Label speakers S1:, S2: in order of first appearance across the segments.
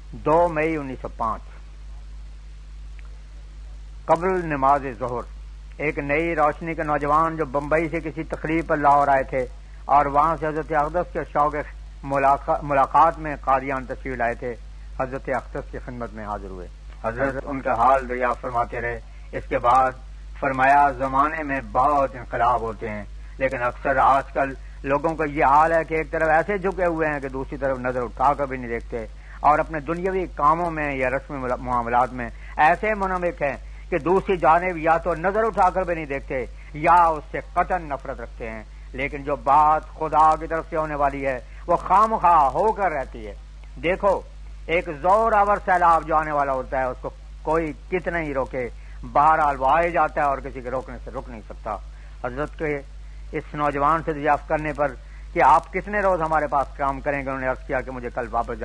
S1: 2 मई 1905 قبل نماز ظہر ایک نئی روشنی کے نوجوان جو بمبئی سے کسی تقریب پر لاہور آئے تھے اور وہاں سے حضرت اقدس کے شوق ملاقات میں قادیان تشریف لائے تھے، حضرت اقدس کی خدمت میں حاضر ہوئے۔ حضرت ان کا حال دریافت فرماتے رہے۔ اس کے بعد فرمایا، زمانے میں بہت انقلاب ہوتے ہیں، لیکن اکثر آج کل لوگوں کا یہ حال ہے کہ ایک طرف ایسے جھکے ہوئے ہیں کہ دوسری طرف نظر اٹھا کر بھی نہیں دیکھتے، اور اپنے دنیاوی کاموں میں یا رسمی معاملات میں ایسے منہمک ہیں کہ دوسری جانب یا تو نظر اٹھا کر بھی نہیں دیکھتے یا اس سے قطعاً نفرت رکھتے ہیں۔ لیکن جو بات خدا کی طرف سے ہونے والی ہے وہ خامخواہ ہو کر رہتی ہے۔ دیکھو، ایک زور آور سیلاب جو آنے والا ہوتا ہے اس کو کوئی کتنا ہی روکے، بہرحال وہ آئے جاتا ہے اور کسی کے روکنے سے رک نہیں سکتا۔ حضرت کے اس نوجوان سے دریافت کرنے پر کہ آپ کتنے روز ہمارے پاس کام کریں گے، انہوں نے عرض کیا کہ مجھے کل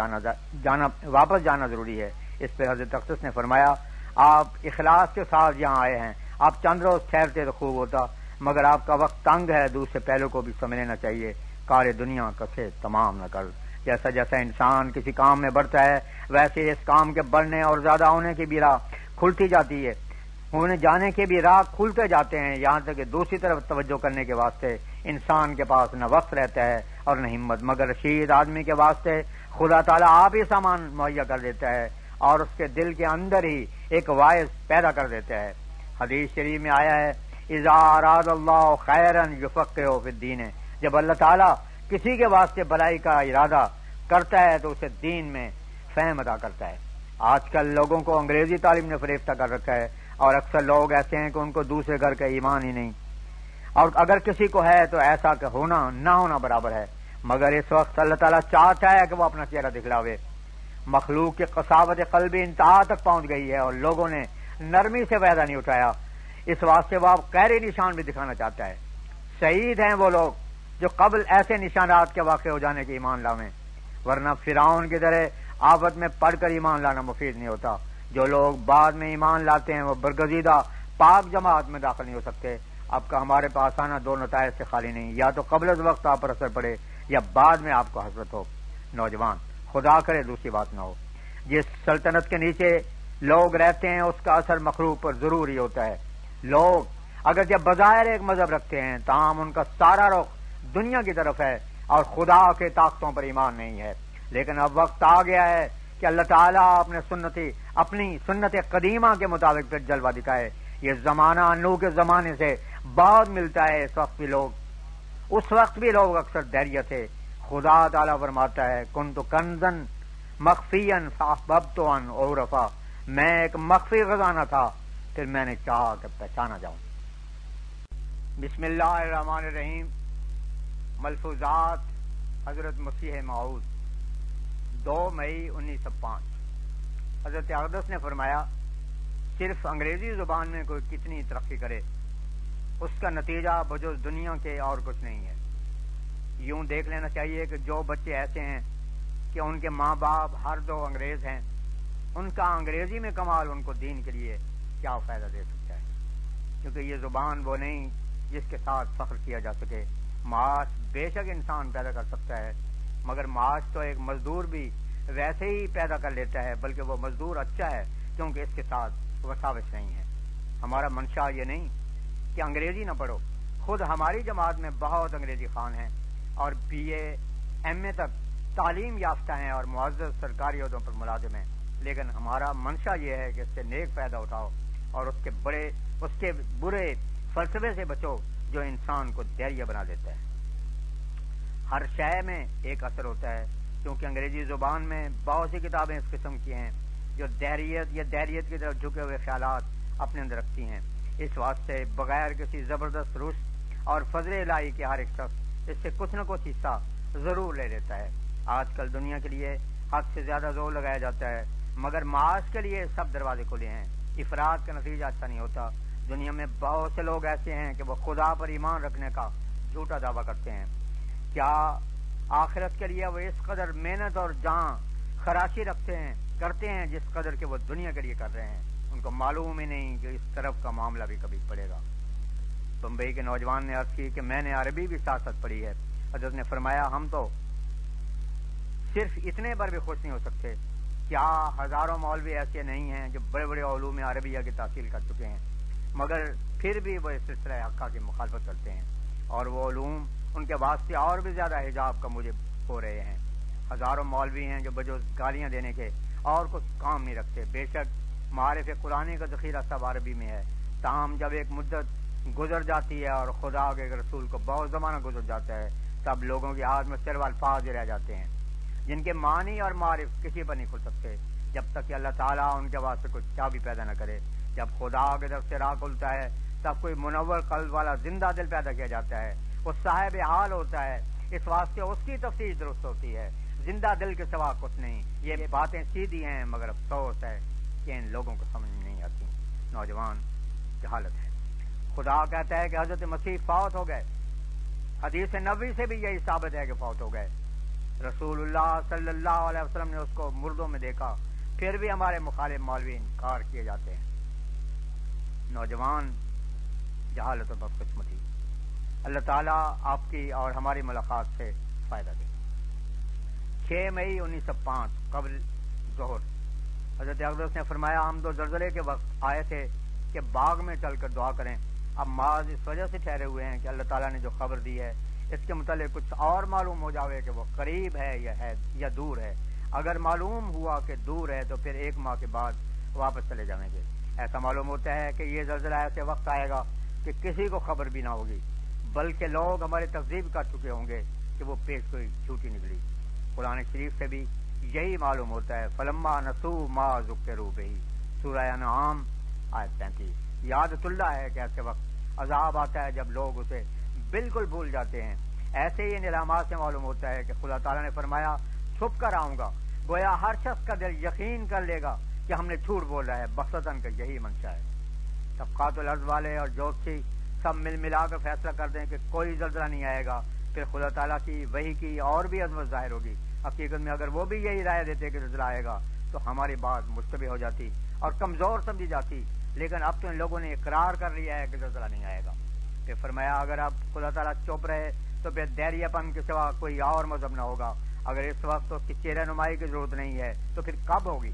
S1: واپس جانا ضروری ہے۔ اس پہ حضرت اقدس نے فرمایا، آپ اخلاص کے ساتھ یہاں آئے ہیں، آپ چند روز ٹھہرتے تو خوب ہوتا، مگر آپ کا وقت تنگ ہے، دوسرے پہلو کو بھی سمجھ لینا چاہیے۔ کار دنیا کسے تمام نہ کر۔ جیسا جیسا انسان کسی کام میں بڑھتا ہے ویسے اس کام کے بڑھنے اور زیادہ ہونے کی بھی راہ کھلتی جاتی ہے، ہونے جانے کے بھی راہ کھلتے جاتے ہیں، یہاں تک کہ دوسری طرف توجہ کرنے کے واسطے انسان کے پاس نہ وقت رہتا ہے اور نہ ہمت، مگر رشید آدمی کے واسطے خدا تعالیٰ آپ ہی سامان مہیا کر دیتا ہے اور اس کے دل کے اندر ہی ایک واعظ پیدا کر دیتا ہے۔ حدیث شریف میں آیا ہے، اذا اراد اللہ خیرا یفقہہ فی الدین، جب اللہ تعالیٰ کسی کے واسطے بلائی کا ارادہ کرتا ہے تو اسے دین میں فہم عطا کرتا ہے۔ آج کل لوگوں کو انگریزی تعلیم نے فریفتہ کر رکھا ہے، اور اکثر لوگ ایسے ہیں کہ ان کو دوسرے گھر کا ایمان ہی نہیں، اور اگر کسی کو ہے تو ایسا کہ ہونا نہ ہونا برابر ہے۔ مگر اس وقت اللہ تعالیٰ چاہتا ہے کہ وہ اپنا چہرہ دکھلاوے۔ مخلوق کی قساوت قلبی انتہا تک پہنچ گئی ہے اور لوگوں نے نرمی سے فائدہ نہیں اٹھایا، اس واسطے وہ اب قہری نشان بھی دکھانا چاہتا ہے۔ شہید ہیں وہ لوگ جو قبل ایسے نشانات کے واقع ہو جانے کے ایمان لاویں، ورنہ فرعون کی طرح آفت میں پڑھ کر ایمان لانا مفید نہیں ہوتا۔ جو لوگ بعد میں ایمان لاتے ہیں وہ برگزیدہ پاک جماعت میں داخل نہیں ہو سکتے۔ اب کا ہمارے پاس آنا دو نتائج سے خالی نہیں، یا تو قبل از وقت آپ پر اثر پڑے یا بعد میں آپ کو حسرت ہو۔ نوجوان، خدا کرے دوسری بات نہ ہو، جس سلطنت کے نیچے لوگ رہتے ہیں اس کا اثر مخلوق پر ضرور ہی ہوتا ہے۔ لوگ اگر جب بظاہر ایک مذہب رکھتے ہیں تاہم ان کا سارا رخ دنیا کی طرف ہے اور خدا کے طاقتوں پر ایمان نہیں ہے۔ لیکن اب وقت آ گیا ہے کہ اللہ تعالیٰ اپنی سنت قدیمہ کے مطابق پھر جلوہ دکھائے۔ یہ زمانہ نوح کے زمانے سے بہت ملتا ہے، اس وقت بھی لوگ اکثر دھیریہ تھے۔ خدا تعالیٰ فرماتا ہے، کنت کنزن مخفیا فاحببت ان اعرفا، میں ایک مخفی خزانہ تھا پھر میں نے چاہا کہ پہچانا جاؤں۔ بسم اللہ الرحمن الرحیم۔ ملفوظات حضرت مسیح موعود 2 مئی 1905۔ حضرت اقدس نے فرمایا، صرف انگریزی زبان میں کوئی کتنی ترقی کرے اس کا نتیجہ بجز دنیا کے اور کچھ نہیں ہے۔ یوں دیکھ لینا چاہیے کہ جو بچے ایسے ہیں کہ ان کے ماں باپ ہر دو انگریز ہیں، ان کا انگریزی میں کمال ان کو دین کے لیے کیا فائدہ دے سکتا ہے، کیونکہ یہ زبان وہ نہیں جس کے ساتھ فخر کیا جا سکے۔ معاش بے شک انسان پیدا کر سکتا ہے، مگر معاش تو ایک مزدور بھی ویسے ہی پیدا کر لیتا ہے، بلکہ وہ مزدور اچھا ہے کیونکہ اس کے ساتھ وساوس نہیں ہے۔ ہمارا منشا یہ نہیں کہ انگریزی نہ پڑھو، خود ہماری جماعت میں بہت انگریزی خوان ہیں اور BA MA تک تعلیم یافتہ ہیں اور معزز سرکاری عہدوں پر ملازم ہیں، لیکن ہمارا منشا یہ ہے کہ اس سے نیک فائدہ اٹھاؤ اور اس کے برے فلسفے سے بچو جو انسان کو دھیریہ بنا دیتا ہے۔ ہر شے میں ایک اثر ہوتا ہے، کیونکہ انگریزی زبان میں بہت سی کتابیں اس قسم کی ہیں جو دہریت کی طرف جھکے ہوئے خیالات اپنے اندر رکھتی ہیں۔ اس واسطے بغیر کسی زبردست رشد اور فضل الہی کے ہر ایک شخص اس سے کچھ نہ کچھ حصہ ضرور لے لیتا ہے۔ آج کل دنیا کے لیے حد سے زیادہ زور لگایا جاتا ہے، مگر معاش کے لیے سب دروازے کھلے ہیں۔ افراد کا نتیجہ اچھا نہیں ہوتا۔ دنیا میں بہت سے لوگ ایسے ہیں کہ وہ خدا پر ایمان رکھنے کا جھوٹا دعویٰ کرتے ہیں۔ کیا آخرت کے لیے وہ اس قدر محنت اور جان خراشی کرتے ہیں جس قدر کہ وہ دنیا کے لیے کر رہے ہیں؟ ان کو معلوم ہی نہیں کہ اس طرف کا معاملہ بھی کبھی پڑے گا۔ بمبئی کے نوجوان نے عرض کی کہ میں نے عربی بھی سیاست پڑھی ہے۔ حضرت نے فرمایا، ہم تو صرف اتنے پر بھی خوش نہیں ہو سکتے کیا ہزاروں مولوی ایسے نہیں ہیں جو بڑے بڑے علوم عربیہ کی تحصیل کر چکے ہیں، مگر پھر بھی وہ اس سلسلہ حقہ کی مخالفت کرتے ہیں، اور وہ علوم ان کے واسطے اور بھی زیادہ حجاب کا موجب ہو رہے ہیں۔ ہزاروں مولوی ہیں جو بجوز گالیاں دینے کے اور کچھ کام نہیں رکھتے۔ بے شک معارف قرآن کا ذخیرہ سب عربی میں ہے، تاہم جب ایک مدت گزر جاتی ہے اور خدا کے رسول کو بہت زمانہ گزر جاتا ہے، تب لوگوں کے ہاتھ میں صرف الفاظ ہی رہ جاتے ہیں جن کے معنی اور معارف کسی پر نہیں کھل سکتے، جب تک کہ اللہ تعالیٰ ان کے واسطے کچھ چابی پیدا نہ کرے۔ جب خدا کی طرف سے راہ کھلتا ہے تب کوئی منور قلب والا زندہ دل پیدا کیا جاتا ہے، وہ صاحب حال ہوتا ہے، اس واسطے اس کی تفسیر درست ہوتی ہے، زندہ دل کے سوا کچھ نہیں۔ یہ باتیں سیدھی ہیں مگر افسوس ہے کہ ان لوگوں کو سمجھ نہیں آتی۔ نوجوان جہالت ہے۔ خدا کہتا ہے کہ حضرت مسیح فوت ہو گئے، حدیث نبوی سے بھی یہی ثابت ہے کہ فوت ہو گئے۔ رسول اللہ صلی اللہ علیہ وسلم نے اس کو مردوں میں دیکھا، پھر بھی ہمارے مخالف مولوی انکار کیے جاتے ہیں۔ نوجوان جہالت و بدقسمتی۔ اللہ تعالیٰ آپ کی اور ہماری ملاقات سے فائدہ دے۔ 6 مئی 1905 قبل ظہر حضرت اقدس نے فرمایا، ہم دو زلزلے کے وقت آئے تھے کہ باغ میں چل کر دعا کریں۔ اب معاذ اس وجہ سے ٹھہرے ہوئے ہیں کہ اللہ تعالیٰ نے جو خبر دی ہے اس کے متعلق کچھ اور معلوم ہو جاوے کہ وہ قریب ہے یا دور ہے۔ اگر معلوم ہوا کہ دور ہے تو پھر 1 ماہ کے بعد واپس چلے جائیں گے۔ ایسا معلوم ہوتا ہے کہ یہ زلزلہ ایسے وقت آئے گا کہ کسی کو خبر بھی نہ ہوگی، بلکہ لوگ ہماری تکذیب کر چکے ہوں گے کہ وہ پیش کوئی جھوٹی نکلی۔ قرآن شریف سے بھی یہی معلوم ہوتا ہے۔ فلما نسوا ما ذکروا بہ، سورہ انعام آیت 35۔ یاد اللہ ہے کہ ایسے وقت عذاب آتا ہے جب لوگ اسے بالکل بھول جاتے ہیں۔ ایسے ہی ان علامات سے معلوم ہوتا ہے کہ خدا تعالیٰ نے فرمایا چھپ کر آؤں گا، گویا ہر شخص کا دل یقین کر لے گا کہ ہم نے جھوٹ بولا ہے، بخصتاً کا یہی منشا ہے۔ طبقات الارض والے اور جوتشی سب مل ملا کر فیصلہ کر دیں کہ کوئی زلزلہ نہیں آئے گا، پھر خدا تعالیٰ کی وحی کی اور بھی عظمت ظاہر ہوگی۔ حقیقت میں اگر وہ بھی یہی رائے دیتے کہ زلزلہ آئے گا تو ہماری بات مشتبہ ہو جاتی اور کمزور سمجھی جاتی، لیکن اب تو ان لوگوں نے اقرار کر لیا ہے کہ زلزلہ نہیں آئے گا۔ پھر فرمایا اگر اب خدا تعالیٰ چپ رہے تو پھر دہریہ پن کے سوا کوئی اور مذہب نہ ہوگا۔ اگر اس وقت اس کی چہرہ نمائی کی ضرورت نہیں ہے تو پھر کب ہوگی؟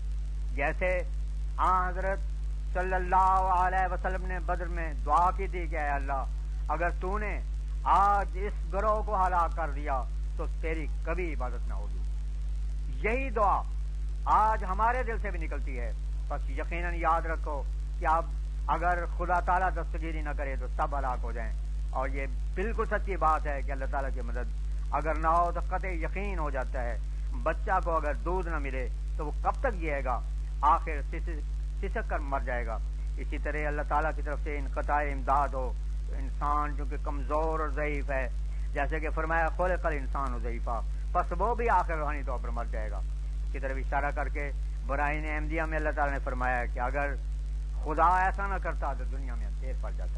S1: جیسے حضرت صلی اللہ علیہ وسلم نے بدر میں دعا کی تھی کہ اے اللہ اگر تو نے آج اس گروہ کو ہلاک کر دیا تو تیری کبھی عبادت نہ ہوگی۔ یہی دعا آج ہمارے دل سے بھی نکلتی ہے۔ بس یقیناً یاد رکھو کہ اب اگر خدا تعالیٰ دستگیری نہ کرے تو سب ہلاک ہو جائیں، اور یہ بالکل سچی بات ہے کہ اللہ تعالیٰ کی مدد اگر نہ ہو تو قطعی یقین ہو جاتا ہے۔ بچہ کو اگر دودھ نہ ملے تو وہ کب تک جیے گا، آخر سسک کر مر جائے گا۔ اسی طرح اللہ تعالیٰ کی طرف سے انقطاع امداد ہو تو انسان جو کہ کمزور اور ضعیف ہے، جیسے کہ فرمایا خلق الانسان ضعیفا، پس وہ بھی آخر روحانی طور پر مر جائے گا۔ اس کی طرف اشارہ کر کے براہین احمدیہ میں اللہ تعالیٰ نے فرمایا کہ اگر خدا ایسا نہ کرتا تو دنیا میں اندھیر پڑ جاتا۔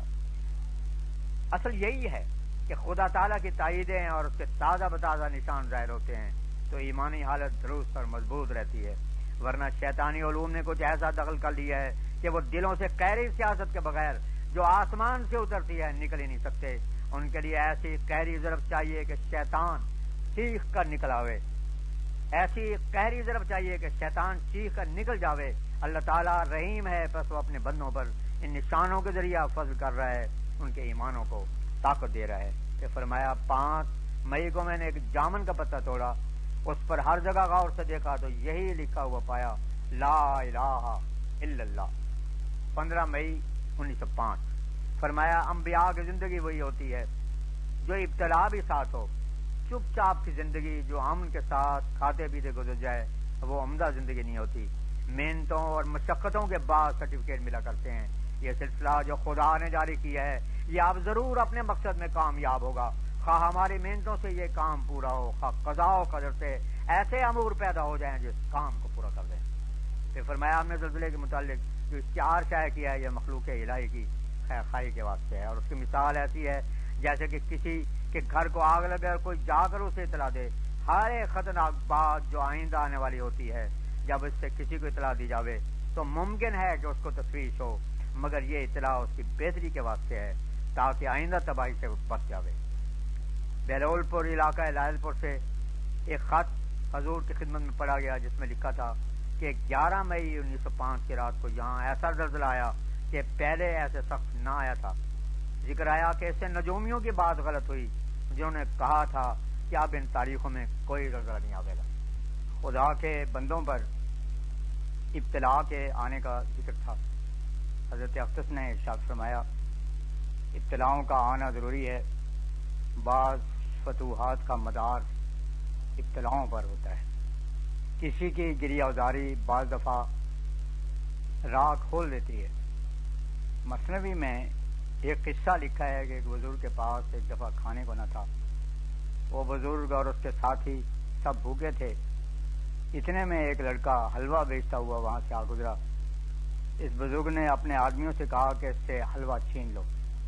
S1: اصل یہی ہے کہ خدا تعالیٰ کی تائیدیں اور اس کے تازہ بتازہ نشان ظاہر ہوتے ہیں تو ایمانی حالت درست اور مضبوط رہتی ہے، ورنہ شیطانی علوم نے کچھ ایسا دخل کر لیا ہے کہ وہ دلوں سے قہری سیاست کے بغیر جو آسمان سے اترتی ہے نکل ہی نہیں سکتے۔ ان کے لیے ایسی قہری ضرب چاہیے کہ شیطان چیخ کر نکل آوے، ایسی قہری ضرب چاہیے کہ شیطان چیخ کر نکل جاوے۔ اللہ تعالیٰ رحیم ہے، بس وہ اپنے بندوں پر ان نشانوں کے ذریعہ فضل کر رہا ہے، ان کے ایمانوں کو طاقت دے رہا ہے۔ کہ فرمایا 5 مئی کو میں نے ایک جامن کا پتا توڑا، اس پر ہر جگہ غور سے دیکھا تو یہی لکھا ہوا پایا، لا الہ الا اللہ۔ 15 مئی 1905 فرمایا انبیاء کی زندگی وہی ہوتی ہے جو ابتلا بھی ساتھ ہو، چپ چاپ کی زندگی جو امن کے ساتھ کھاتے پیتے گزر جائے وہ عمدہ زندگی نہیں ہوتی۔ محنتوں اور مشقتوں کے بعد سرٹیفکیٹ ملا کرتے ہیں۔ یہ سلسلہ جو خدا نے جاری کیا ہے یہ آپ ضرور اپنے مقصد میں کامیاب ہوگا، خواہ ہماری محنتوں سے یہ کام پورا ہو، خواہ قضاء و قدر سے ایسے امور پیدا ہو جائیں جو اس کام کو پورا کر دیں۔ پھر فرمایا ہم نے زلزلے کے متعلق جو اشتہار شائع کیا ہے یہ مخلوق الہی کی خیر خواہی کے واسطے ہے، اور اس کی مثال ایسی ہے جیسے کہ کسی کے گھر کو آگ لگے اور کوئی جا کر اسے اطلاع دے۔ ہر ایک خطرناک بات جو آئندہ آنے والی ہوتی ہے جب اس سے کسی کو اطلاع دی جاوے تو ممکن ہے کہ اس کو تشویش ہو، مگر یہ اطلاع اس کی بہتری کے واسطے ہے تاکہ آئندہ تباہی سے بچ جاوے۔ بیلول پور علاقہ لائل پور سے ایک خط حضور کی خدمت میں پڑھا گیا، جس میں لکھا تھا کہ 11 مئی 1905 کی رات کو یہاں ایسا زلزلہ آیا کہ پہلے ایسے سخت نہ آیا تھا۔ ذکر آیا کہ اس سے نجومیوں کی بات غلط ہوئی، جنہوں نے کہا تھا کہ اب ان تاریخوں میں کوئی زلزلہ نہیں آئے گا۔ خدا کے بندوں پر ابتلا کے آنے کا ذکر تھا۔ حضرت اقدس نے ارشاد فرمایا ابتلاؤں کا آنا ضروری ہے، بعض فتوحات کا مدار ابتلاؤں پر ہوتا ہے۔ کسی کی گریہ ازاری بعض دفعہ راہ کھول دیتی ہے۔ مثنوی میں ایک قصہ لکھا ہے کہ ایک بزرگ کے پاس ایک دفعہ کھانے کو نہ تھا۔ وہ بزرگ اور اس کے ساتھی سب بھوکے تھے۔ اتنے میں ایک لڑکا حلوہ بیچتا ہوا وہاں سے آ گزرا۔ اس بزرگ نے اپنے آدمیوں سے کہا کہ اس سے حلوہ چھین لو۔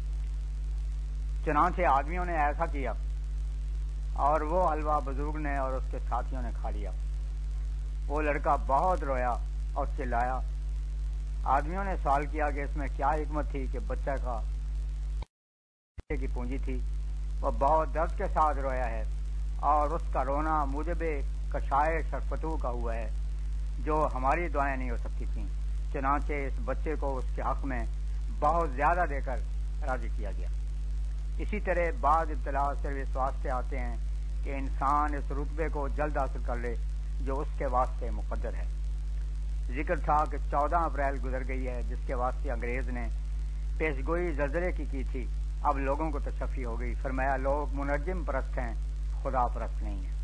S1: چنانچہ آدمیوں نے ایسا کیا اور وہ حلوہ بزرگ نے اور اس کے ساتھیوں نے کھا لیا۔ وہ لڑکا بہت رویا اور چلایا۔ آدمیوں نے سوال کیا کہ اس میں کیا حکمت تھی کہ بچہ کا کی پونجی تھی۔ وہ بہت درد کے ساتھ رویا ہے اور اس کا رونا موجب کشائے شرفتو کا ہوا ہے، جو ہماری دعائیں نہیں ہو سکتی تھیں۔ چنانچہ اس بچے کو اس کے حق میں بہت زیادہ دے کر راضی کیا گیا۔ اسی طرح بعض ابتلا صرف اس واسطے آتے ہیں کہ انسان اس رتبے کو جلد حاصل کر لے جو اس کے واسطے مقدر ہے۔ ذکر تھا کہ 14 اپریل گزر گئی ہے، جس کے واسطے انگریز نے پیشگوئی زلزلے کی تھی۔ اب لوگوں کو تشفی ہو گئی۔ فرمایا لوگ منجم پرست ہیں، خدا پرست نہیں ہیں۔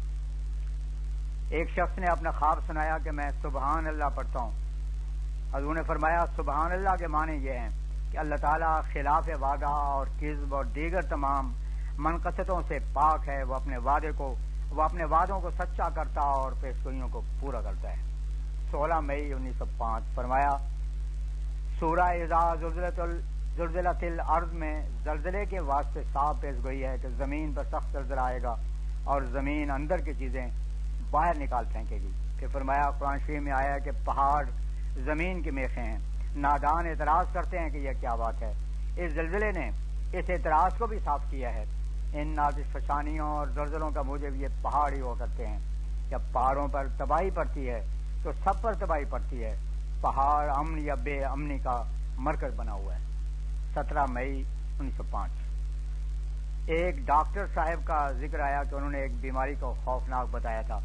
S1: ایک شخص نے اپنا خواب سنایا کہ میں سبحان اللہ پڑھتا ہوں۔ حضور نے فرمایا سبحان اللہ کے معنی یہ ہیں کہ اللہ تعالیٰ خلاف وعدہ اور کذب اور دیگر تمام منقصتوں سے پاک ہے۔ وہ اپنے وعدوں کو سچا کرتا اور پیشگوئیوں کو پورا کرتا ہے۔ 16 مئی 1905 فرمایا سورہ اذا زلزلت الارض میں زلزلے کے واسطے صاف پیشگوئی ہے کہ زمین پر سخت زلزلہ آئے گا اور زمین اندر کی چیزیں باہر نکال پھینکے گی۔ پھر فرمایا قرآن شریف میں آیا کہ پہاڑ زمین کی میخیں ہیں۔ نادان اعتراض کرتے ہیں کہ یہ کیا بات ہے۔ اس زلزلے نے اس اعتراض کو بھی صاف کیا ہے۔ ان نازش فشانیوں اور زلزلوں کا موجب یہ پہاڑ ہی ہوا کرتے ہیں۔ جب پہاڑوں پر تباہی پڑتی ہے تو سب پر تباہی پڑتی ہے۔ پہاڑ امن یا بے امنی کا مرکز بنا ہوا ہے۔ 17 مئی 1905 ایک ڈاکٹر صاحب کا ذکر آیا کہ انہوں نے ایک بیماری کو خوفناک بتایا تھا۔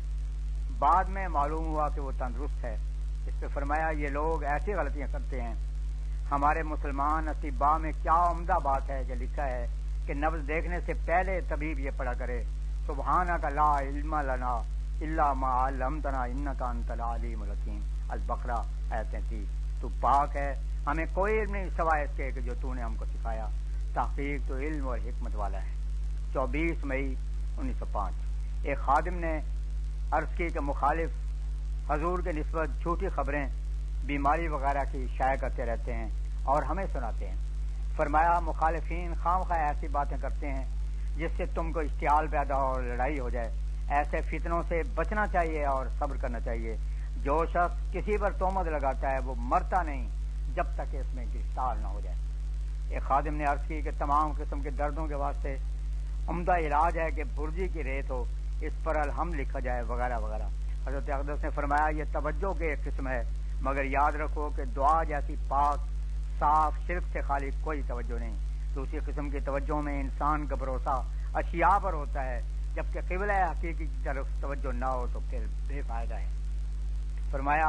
S1: بعد میں معلوم ہوا کہ وہ تندرست ہے۔ اس پہ فرمایا یہ لوگ ایسی غلطیاں کرتے ہیں۔ ہمارے مسلمان اطباء میں کیا عمدہ بات ہے کہ لکھا ہے کہ نبض دیکھنے سے پہلے طبیب یہ پڑھا کرے سبحانک لا علم لنا الا ما علمتنا انک انت العلیم الحکیم۔ البقرہ آیت 33۔ تو پاک ہے، ہمیں کوئی علم نہیں سوائے اس کے کہ جو تو نے ہم کو سکھایا۔ تحقیق تو علم اور حکمت والا ہے۔ 24 مئی 1905 ایک خادم نے عرض کی کہ مخالف حضور کے نسبت جھوٹی خبریں بیماری وغیرہ کی شائع کرتے رہتے ہیں اور ہمیں سناتے ہیں۔ فرمایا مخالفین خواہ ایسی باتیں کرتے ہیں جس سے تم کو اشتعال پیدا ہو اور لڑائی ہو جائے۔ ایسے فتنوں سے بچنا چاہیے اور صبر کرنا چاہیے۔ جو شخص کسی پر تہمت لگاتا ہے وہ مرتا نہیں جب تک کہ اس میں گرفتار نہ ہو جائے۔ ایک خادم نے عرض کی کہ تمام قسم کے دردوں کے واسطے عمدہ علاج ہے کہ برجی کی ریت ہو، اس پر الحمد لکھا جائے وغیرہ وغیرہ۔ حضرت اقدس نے فرمایا یہ توجہ کی ایک قسم ہے، مگر یاد رکھو کہ دعا جیسی پاک صاف شرک سے خالی کوئی توجہ نہیں۔ دوسری قسم کی توجہ میں انسان کا بھروسہ اشیاء پر ہوتا ہے، جبکہ قبلہ حقیقی کی طرف توجہ نہ ہو تو پھر بے فائدہ ہے۔ فرمایا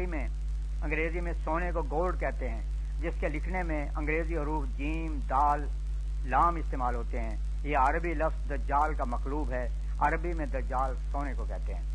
S1: انگریزی میں سونے کو گولڈ کہتے ہیں، جس کے لکھنے میں انگریزی حروف جیم دال لام استعمال ہوتے ہیں۔ یہ عربی لفظ دجال کا مقلوب ہے۔ عربی میں دجال سونے کو کہتے ہیں۔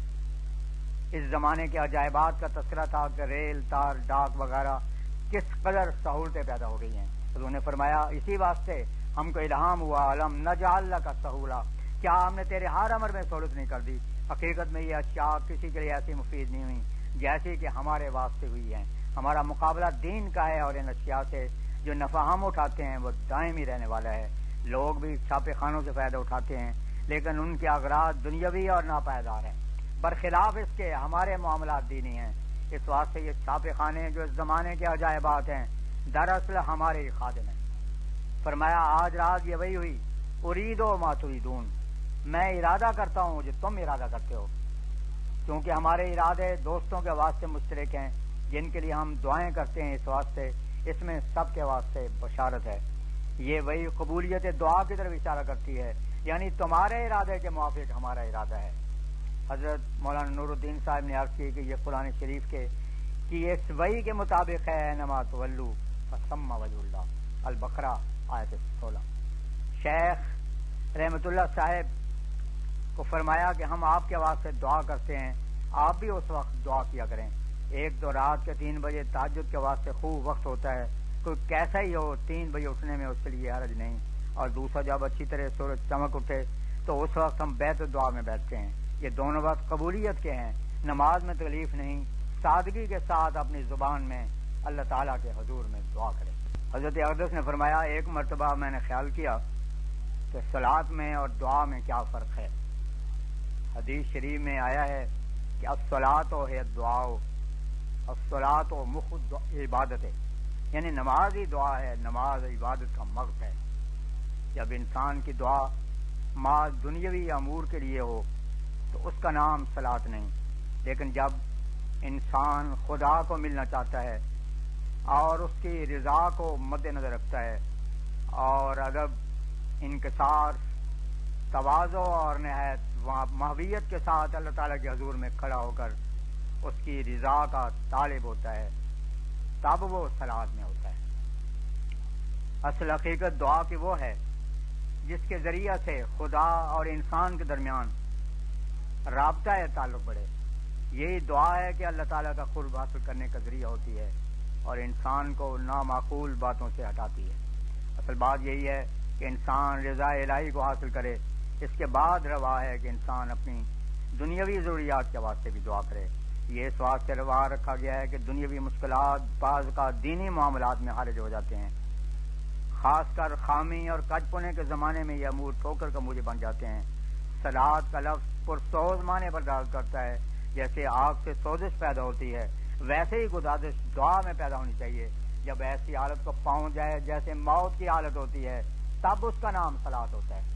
S1: اس زمانے کے عجائبات کا تذکرہ تھا کہ ریل تار ڈاک وغیرہ کس قدر سہولتیں پیدا ہو گئی ہیں۔ حضور نے فرمایا اسی واسطے ہم کو الہام ہوا علم نجعل لک سہولہ، کیا ہم نے تیرے ہر امر میں سہولت نہیں کر دی؟ حقیقت میں یہ اشیاء کسی کے لیے ایسی مفید نہیں ہوئی جیسی کہ ہمارے واسطے ہوئی ہیں۔ ہمارا مقابلہ دین کا ہے اور ان اشیاء سے جو نفع ہم اٹھاتے ہیں وہ دائمی رہنے والا ہے۔ لوگ بھی چھاپے خانوں سے فائدہ اٹھاتے ہیں لیکن ان کے اغراض دنیاوی اور ناپائیدار ہیں، برخلاف اس کے ہمارے معاملات دینی ہیں۔ اس واسطے یہ چھاپے خانے جو اس زمانے کے عجائبات ہیں دراصل ہمارے خادم ہیں۔ فرمایا آج رات یہ وہی ہوئی ارید و ما تریدون، میں ارادہ کرتا ہوں جو تم ارادہ کرتے ہو۔ کیونکہ ہمارے ارادے دوستوں کے واسطے مشترک ہیں جن کے لیے ہم دعائیں کرتے ہیں، اس واسطے اس میں سب کے واسطے بشارت ہے۔ یہ وہی قبولیت دعا کی طرف اشارہ کرتی ہے، یعنی تمہارے ارادے کے موافق ہمارا ارادہ ہے۔ حضرت مولانا نور الدین صاحب نے عرض کی کہ یہ قرآن شریف کے کہ اس وحی کے مطابق ہے، انما تولوا فثم وجہ اللہ، البقرہ آیت 16۔ شیخ رحمت اللہ صاحب کو فرمایا کہ ہم آپ کے واسطے دعا کرتے ہیں، آپ بھی اس وقت دعا کیا کریں۔ ایک تو رات کے 3 بجے تہجد کے واسطے خوب وقت ہوتا ہے، کوئی کیسا ہی ہو 3 بجے اٹھنے میں اس کے لیے حرج نہیں، اور دوسرا جب اچھی طرح سورج چمک اٹھے تو اس وقت ہم بیت الدعا میں بیٹھتے ہیں۔ یہ دونوں وقت قبولیت کے ہیں، نماز میں تکلیف نہیں، سادگی کے ساتھ اپنی زبان میں اللہ تعالیٰ کے حضور میں دعا کریں۔ حضرت اقدس نے فرمایا ایک مرتبہ میں نے خیال کیا کہ صلاۃ میں اور دعا میں کیا فرق ہے۔ حدیث شریف میں آیا ہے کہ الصلاۃ ہے الدعاء، الصلاۃ مخ عبادت ہے، یعنی نماز ہی دعا ہے، نماز عبادت کا مغز ہے۔ جب انسان کی دعا مال دنیاوی امور کے لیے ہو تو اس کا نام صلاۃ نہیں، لیکن جب انسان خدا کو ملنا چاہتا ہے اور اس کی رضا کو مد نظر رکھتا ہے اور ادب، انکسار، تواضع اور نہایت محویت کے ساتھ اللہ تعالیٰ کے حضور میں کھڑا ہو کر اس کی رضا کا طالب ہوتا ہے، تب وہ صلاۃ میں ہوتا ہے۔ اصل حقیقت دعا کی وہ ہے جس کے ذریعہ سے خدا اور انسان کے درمیان رابطہ تعلق بڑھے۔ یہی دعا ہے کہ اللہ تعالیٰ کا قرب حاصل کرنے کا ذریعہ ہوتی ہے اور انسان کو نامعقول باتوں سے ہٹاتی ہے۔ اصل بات یہی ہے کہ انسان رضا الہی کو حاصل کرے، اس کے بعد روا ہے کہ انسان اپنی دنیاوی ضروریات کے واسطے بھی دعا کرے۔ یہ اس واسطے روا رکھا گیا ہے کہ دنیاوی مشکلات بعض کا دینی معاملات میں حرج ہو جاتے ہیں، خاص کر خامی اور کج پنے کے زمانے میں یہ امور ٹھوکر کا موجب بن جاتے ہیں۔ صلاۃ کا لفظ پرسوز معنی پر دلالت کرتا ہے، جیسے آگ سے سوزش پیدا ہوتی ہے ویسے ہی گزارش دعا میں پیدا ہونی چاہیے۔ جب ایسی حالت کو پہنچ جائے جیسے موت کی حالت ہوتی ہے تب اس کا نام صلاۃ ہوتا ہے۔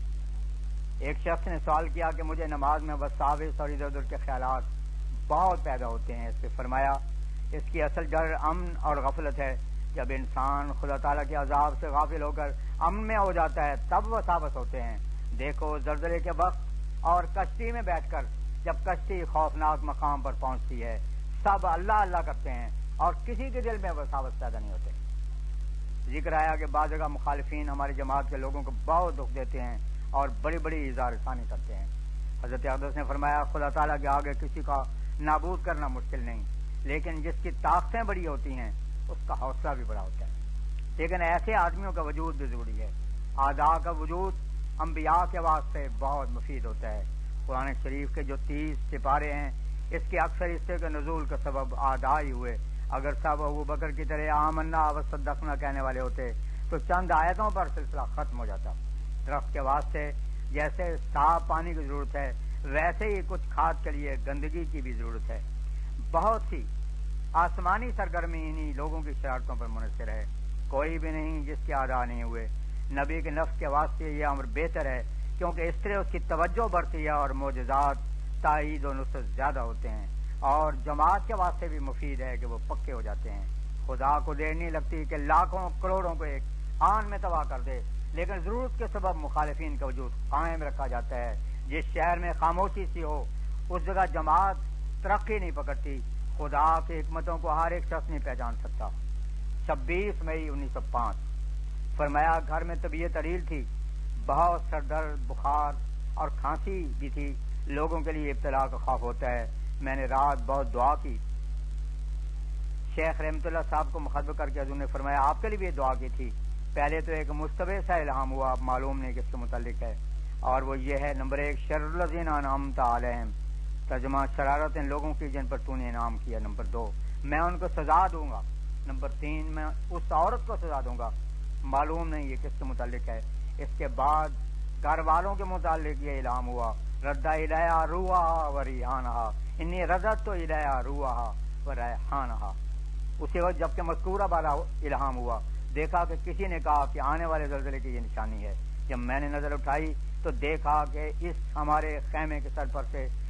S1: ایک شخص نے سوال کیا کہ مجھے نماز میں وساوس اور ادھر ادھر کے خیالات بہت پیدا ہوتے ہیں۔ اس پہ فرمایا اس کی اصل جڑ امن اور غفلت ہے۔ جب انسان خدا تعالیٰ کے عذاب سے غافل ہو کر امن میں ہو جاتا ہے تب وساوس ہوتے ہیں۔ دیکھو زلزلے کے وقت اور کشتی میں بیٹھ کر جب کشتی خوفناک مقام پر پہنچتی ہے سب اللہ اللہ کرتے ہیں اور کسی کے دل میں وساوس پیدا نہیں ہوتے۔ ذکر آیا کہ بعض جگہ مخالفین ہماری جماعت کے لوگوں کو بہت دکھ دیتے ہیں اور بڑی بڑی اظہار ثانی کرتے ہیں۔ حضرت اقدس نے فرمایا خدا تعالیٰ کے آگے کسی کا نابود کرنا مشکل نہیں، لیکن جس کی طاقتیں بڑی ہوتی ہیں اس کا حوصلہ بھی بڑا ہوتا ہے۔ لیکن ایسے آدمیوں کا وجود بھی ضروری ہے۔ اعداء کا وجود انبیاء کے واسطے بہت مفید ہوتا ہے۔ قرآن شریف کے جو 30 سپارے ہیں اس کے اکثر حصے کے نزول کا سبب اعداء ہی ہوئے۔ اگر سب ابو بکر کی طرح آمنا و صدقنا کہنے والے ہوتے تو چند آیتوں پر سلسلہ ختم ہو جاتا۔ درخت کے واسطے جیسے صاف پانی کی ضرورت ہے ویسے ہی کچھ کھاد کے لیے گندگی کی بھی ضرورت ہے۔ بہت سی آسمانی سرگرمی انہی لوگوں کی شرارتوں پر منحصر ہے، کوئی بھی نہیں جس کے اعداء نہیں ہوئے۔ نبی کے نفس کے واسطے یہ امر بہتر ہے کیونکہ اس طرح اس کی توجہ بڑھتی ہے اور معجزات تائید و نصرت زیادہ ہوتے ہیں، اور جماعت کے واسطے بھی مفید ہے کہ وہ پکے ہو جاتے ہیں۔ خدا کو دیر نہیں لگتی کہ لاکھوں کروڑوں کو ایک آن میں تباہ کر دے، لیکن ضرورت کے سبب مخالفین کا وجود قائم رکھا جاتا ہے۔ جس شہر میں خاموشی سی ہو اس جگہ جماعت ترقی نہیں پکڑتی۔ خدا کی حکمتوں کو ہر ایک شخص نہیں پہچان سکتا۔ 26 مئی 1905 فرمایا گھر میں طبیعت علیل تھی، بہت سر درد، بخار اور کھانسی بھی تھی۔ لوگوں کے لیے ابتلا کا خوف ہوتا ہے۔ میں نے رات بہت دعا کی۔ شیخ رحمت اللہ صاحب کو مخاطب کر کے حضور نے فرمایا آپ کے لیے بھی دعا کی تھی۔ پہلے تو ایک مشتبہ سا الہام ہوا، اب معلوم نہیں کس کے متعلق ہے، اور وہ یہ ہے نمبر 1 شر الذین انعمت علیہم، ترجمہ شرارت ان لوگوں کی جن پر تو نے انعام کیا۔ نمبر 2 میں ان کو سزا دوں گا۔ نمبر 3 میں اس عورت کو سزا دوں گا، معلوم نہیں یہ کس کے متعلق ہے۔ اس کے بعد گھر والوں کے متعلق یہ الہام ہوا رد الیہا روحہا و ریحانہا، انی رددت الیہا روحہا و ریحانہا۔ اسی وقت جبکہ مذکورہ والا الہام ہوا دیکھا کہ کسی نے کہا کہ آنے والے زلزلے کی یہ نشانی ہے۔ جب میں نے نظر اٹھائی تو دیکھا کہ اس ہمارے خیمے کے سر پر سے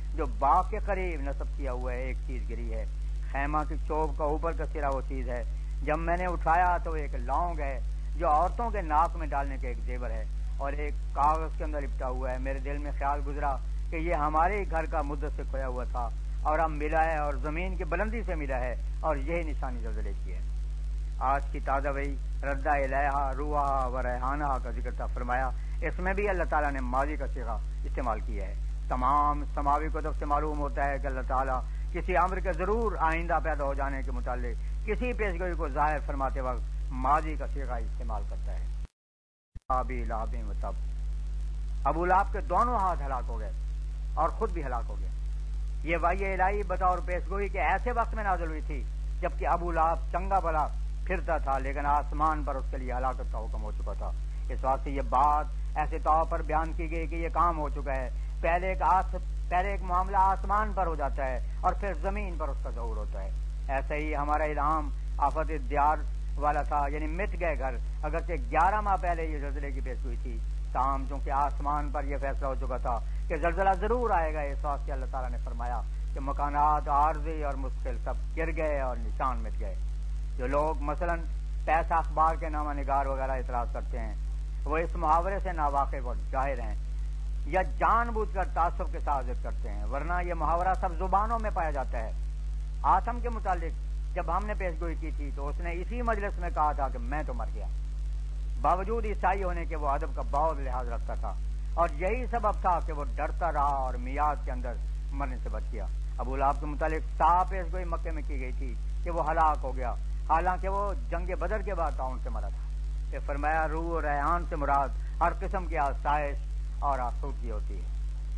S1: جو باغ کے قریب نصب کیا ہوا ہے ایک چیز گری ہے. خیمہ کی چوب کا اوپر کا سرا وہ چیز ہے. جب میں نے اٹھایا تو ایک لونگ ہے جو عورتوں کے ناک میں ڈالنے کا ایک زیور ہے اور ایک کاغذ کے اندر لپٹا ہوا ہے. میرے دل میں خیال گزرا کہ یہ ہمارے ہی گھر کا مدت سے کھویا ہوا تھا اور اب ملا ہے اور زمین کی بلندی سے ملا ہے اور یہی نشانی زلزلے کی ہے. آج کی تازہ وحی ردہ الیہا روحا و ریحانہ کا ذکر تھا فرمایا. اس میں بھی اللہ تعالیٰ نے ماضی کا صیغہ استعمال کیا ہے. تمام سماوی کتب سے معلوم ہوتا ہے کہ اللہ تعالیٰ کسی امر کے ضرور آئندہ پیدا ہو جانے کے متعلق کسی پیشگوئی کو ظاہر فرماتے وقت ماضی کا صیغہ استعمال کرتا ہے. ابی لہب و تب، ابو لہب کے دونوں ہاتھ ہلاک ہو گئے اور خود بھی ہلاک ہو گیا. یہ وحی الہی بطور پیشگوئی کے ایسے وقت میں نازل ہوئی تھی جبکہ ابو لہب چنگا بھلا پھرتا تھا لیکن آسمان پر اس کے لیے ہلاکت کا حکم ہو چکا تھا. اس واسطے یہ بات ایسے طور پر بیان کی گئی کہ یہ کام ہو چکا ہے. پہلے ایک معاملہ آسمان پر ہو جاتا ہے اور پھر زمین پر اس کا ظہور ہوتا ہے. ایسے ہی ہمارا الہام آفت دیار والا تھا، یعنی مٹ گئے گھر. اگرچہ 11 ماہ پہلے یہ زلزلے کی پیش ہوئی تھی، تاہم چونکہ آسمان پر یہ فیصلہ ہو چکا تھا کہ زلزلہ ضرور آئے گا، اس واسطے اللہ تعالیٰ نے فرمایا کہ مکانات عارضی اور مستقل سب گر گئے اور نشان مٹ گئے. جو لوگ مثلا پیسہ اخبار کے نامہ نگار وغیرہ اعتراض کرتے ہیں وہ اس محاورے سے ناواقف اور جاہل ہیں یا جان بوجھ کر تعصب کے ساتھ ذکر کرتے ہیں، ورنہ یہ محاورہ سب زبانوں میں پایا جاتا ہے. آدم کے متعلق جب ہم نے پیشگوئی کی تھی تو اس نے اسی مجلس میں کہا تھا کہ میں تو مر گیا. باوجود عیسائی ہونے کے وہ ادب کا بہت لحاظ رکھتا تھا اور یہی سبب تھا کہ وہ ڈرتا رہا اور میعاد کے اندر مرنے سے بچ گیا. ابو لہب کے متعلق صاف پیشگوئی مکے میں کی گئی تھی کہ وہ ہلاک ہو گیا، حالانکہ وہ جنگ بدر کے بعد طاعون سے مرا تھا. کہ فرمایا روح و ریحان سے مراد ہر قسم کی آسائش اور آسودگی ہوتی ہے.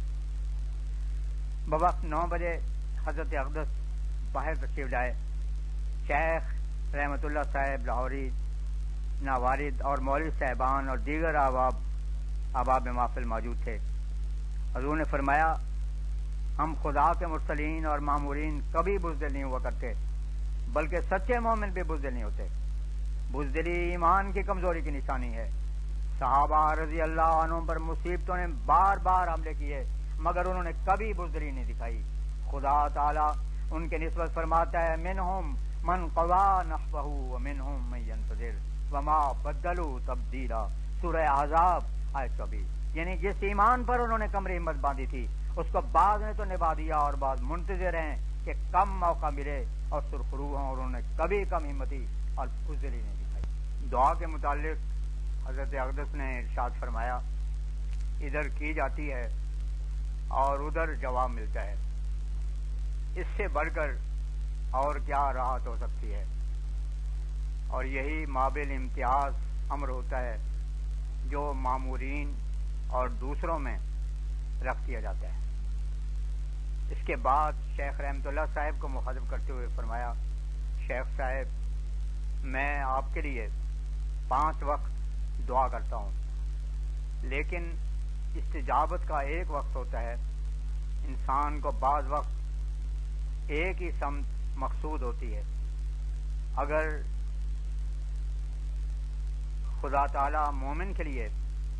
S1: بوقت 9 بجے حضرت اقدس باہر تشریف لائے. شیخ رحمت اللہ صاحب لاہوری، ناوارد اور مولوی صاحبان اور دیگر احباب محفل موجود تھے. حضور نے فرمایا ہم خدا کے مرسلین اور مامورین کبھی بزدل نہیں ہوا کرتے، بلکہ سچے مومن بھی بزدل نہیں ہوتے. بزدلی ایمان کی کمزوری کی نشانی ہے. صحابہ رضی اللہ عنہم پر مصیبتوں نے بار بار حملے کیے مگر انہوں نے کبھی بزدلی نہیں دکھائی. خدا تعالی ان کے نسبت فرماتا ہے منہم من قضا نحبہ ومنہم من ینتظر وما بدلوا تبدیلا. سورہ احزاب آیت 24. یعنی جس ایمان پر انہوں نے کمر ہمت باندھی تھی اس کو بعض نے تو نبھا دیا اور بعض منتظر ہیں کہ کم موقع ملے اور سرخرو ہوں، اور انہوں نے کبھی کم ہمتی اور بزدلی نہیں دکھائی. دعا کے متعلق حضرت اقدس نے ارشاد فرمایا ادھر کی جاتی ہے اور ادھر جواب ملتا ہے، اس سے بڑھ کر اور کیا راحت ہو سکتی ہے. اور یہی مابل امتیاز امر ہوتا ہے جو مامورین اور دوسروں میں رکھ دیا جاتا ہے. اس کے بعد شیخ رحمت اللہ صاحب کو مخاطب کرتے ہوئے فرمایا شیخ صاحب میں آپ کے لیے 5 وقت دعا کرتا ہوں، لیکن استجابت کا ایک وقت ہوتا ہے. انسان کو بعض وقت ایک ہی سمت مقصود ہوتی ہے. اگر خدا تعالی مومن کے لیے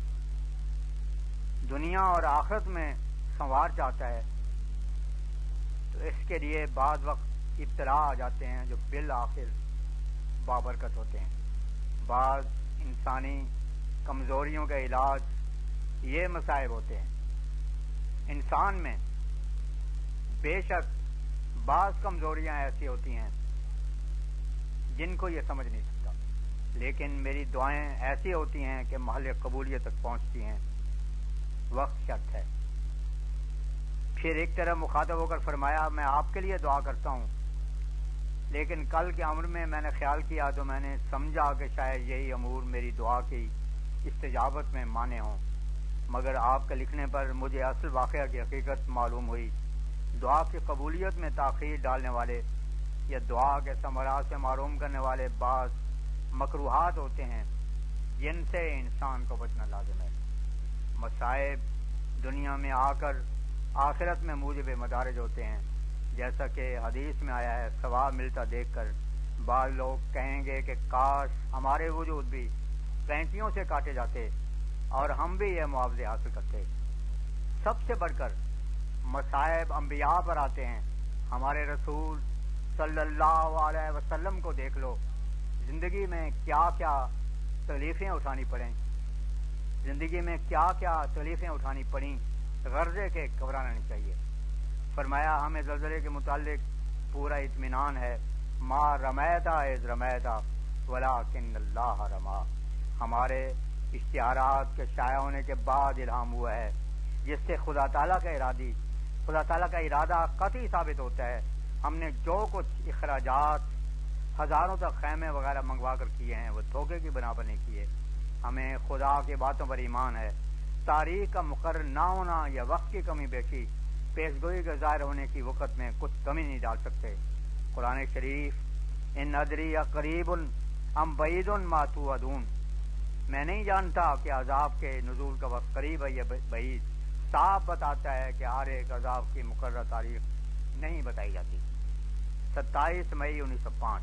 S1: دنیا اور آخرت میں سنوار چاہتا ہے تو اس کے لیے بعض وقت ابتلا آ جاتے ہیں جو بالآخر بابرکت ہوتے ہیں. بعض انسانی کمزوریوں کا علاج یہ مصائب ہوتے ہیں. انسان میں بے شک بعض کمزوریاں ایسی ہوتی ہیں جن کو یہ سمجھ نہیں سکتا، لیکن میری دعائیں ایسی ہوتی ہیں کہ محل قبولیت تک پہنچتی ہیں. وقت شرط ہے. پھر ایک طرح مخاطب ہو کر فرمایا میں آپ کے لیے دعا کرتا ہوں، لیکن کل کے امر میں نے خیال کیا تو میں نے سمجھا کہ شاید یہی امور میری دعا کی استجابت میں مانے ہوں، مگر آپ کے لکھنے پر مجھے اصل واقعہ کی حقیقت معلوم ہوئی. دعا کی قبولیت میں تاخیر ڈالنے والے یا دعا کے ثمرات سے محروم کرنے والے بعض مکروہات ہوتے ہیں جن سے انسان کو بچنا لازم ہے. مصائب دنیا میں آ کر آخرت میں موجب مدارج ہوتے ہیں، جیسا کہ حدیث میں آیا ہے ثواب ملتا دیکھ کر بعض لوگ کہیں گے کہ کاش ہمارے وجود بھی کینچیوں سے کاٹے جاتے اور ہم بھی یہ معاوضے حاصل کرتے. سب سے بڑھ کر مصائب انبیاء پر آتے ہیں. ہمارے رسول صلی اللہ علیہ وسلم کو دیکھ لو، زندگی میں کیا کیا تکلیفیں اٹھانی پڑیں، زندگی میں کیا کیا تکلیفیں اٹھانی پڑیں، غرضے کے گھبرانا نہیں چاہیے. فرمایا ہمیں زلزلے کے متعلق پورا اطمینان ہے. ما رمیتا اذ رمیتا ولکن اللہ رما. ہمارے اشتہارات کے شائع ہونے کے بعد الہام ہوا ہے، جس سے خدا تعالیٰ کا ارادہ قطعی ثابت ہوتا ہے. ہم نے جو کچھ اخراجات ہزاروں تک خیمے وغیرہ منگوا کر کیے ہیں وہ دھوکے کی بنا پر نہیں کیے. ہمیں خدا کی باتوں پر ایمان ہے. تاریخ کا مقرر نہ ہونا یا وقت کی کمی بیشی پیشگوئی کے ظاہر ہونے کی وقت میں کچھ کمی نہیں ڈال سکتے. قرآن شریف ان ادری قریب ام بعید ما توعدون، میں نہیں جانتا کہ عذاب کے نزول کا وقت قریب ہے یا بعید، صاف بتاتا ہے کہ ہر ایک عذاب کی مقررہ تاریخ نہیں بتائی جاتی. 27 مئی 1905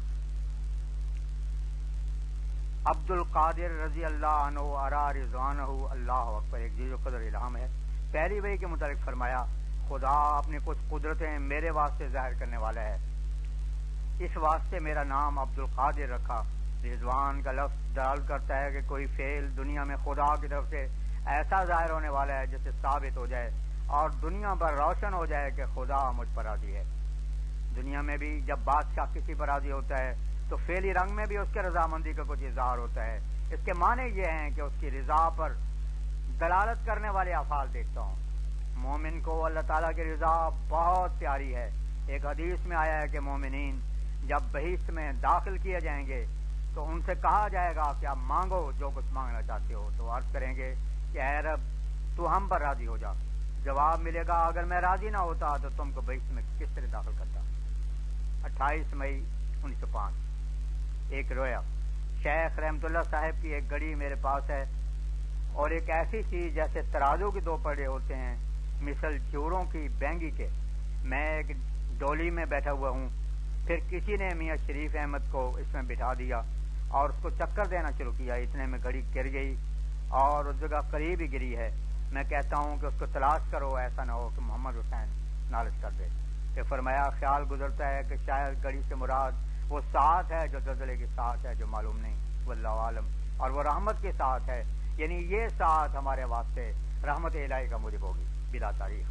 S1: عبد القادر رضی اللہ عنہ ارا رضوانہ اللہ اکبر. ایک جیز و قدر الہام ہے. پہلی وحی کے متعلق فرمایا خدا اپنی کچھ قدرتیں میرے واسطے ظاہر کرنے والا ہے، اس واسطے میرا نام عبد القادر رکھا. رضوان کا لفظ دلالت کرتا ہے کہ کوئی فعل دنیا میں خدا کی طرف سے ایسا ظاہر ہونے والا ہے جس سے ثابت ہو جائے اور دنیا پر روشن ہو جائے کہ خدا مجھ پر راضی ہے. دنیا میں بھی جب بادشاہ کسی پر راضی ہوتا ہے تو فعلی رنگ میں بھی اس کے رضامندی کا کچھ اظہار ہوتا ہے. اس کے معنی یہ ہیں کہ اس کی رضا پر دلالت کرنے والے افعال دیکھتا ہوں. مومن کو اللہ تعالیٰ کی رضا بہت پیاری ہے. ایک حدیث میں آیا ہے کہ مومنین جب بہشت میں داخل کیے جائیں گے تو ان سے کہا جائے گا کہ آپ مانگو جو کچھ مانگنا چاہتے ہو. تو عرض کریں گے کہ اے رب تو ہم پر راضی ہو جا. جواب ملے گا اگر میں راضی نہ ہوتا تو تم کو بہشت میں کس طرح داخل کرتا. 28 مئی 1905 ایک رویا. شیخ رحمت اللہ صاحب کی ایک گھڑی میرے پاس ہے اور ایک ایسی چیز جیسے ترازو کے دو پڑے ہوتے ہیں مثل چوروں کی بینگی کے. میں ایک ڈولی میں بیٹھا ہوا ہوں، پھر کسی نے میاں شریف احمد کو اس میں بٹھا دیا اور اس کو چکر دینا شروع کیا. اتنے میں گھڑی گر گئی اور اس جگہ قریب ہی گری ہے. میں کہتا ہوں کہ اس کو تلاش کرو، ایسا نہ ہو کہ محمد حسین نالش کر دے. کہ فرمایا خیال گزرتا ہے کہ شاید گھڑی سے مراد وہ ساتھ ہے جو زلزلے کی ساتھ ہے جو معلوم نہیں، واللہ عالم، اور وہ رحمت کی ساتھ ہے، یعنی یہ ساتھ ہمارے واسطے رحمت الہی کا موجب ہوگی بلا تاریخ.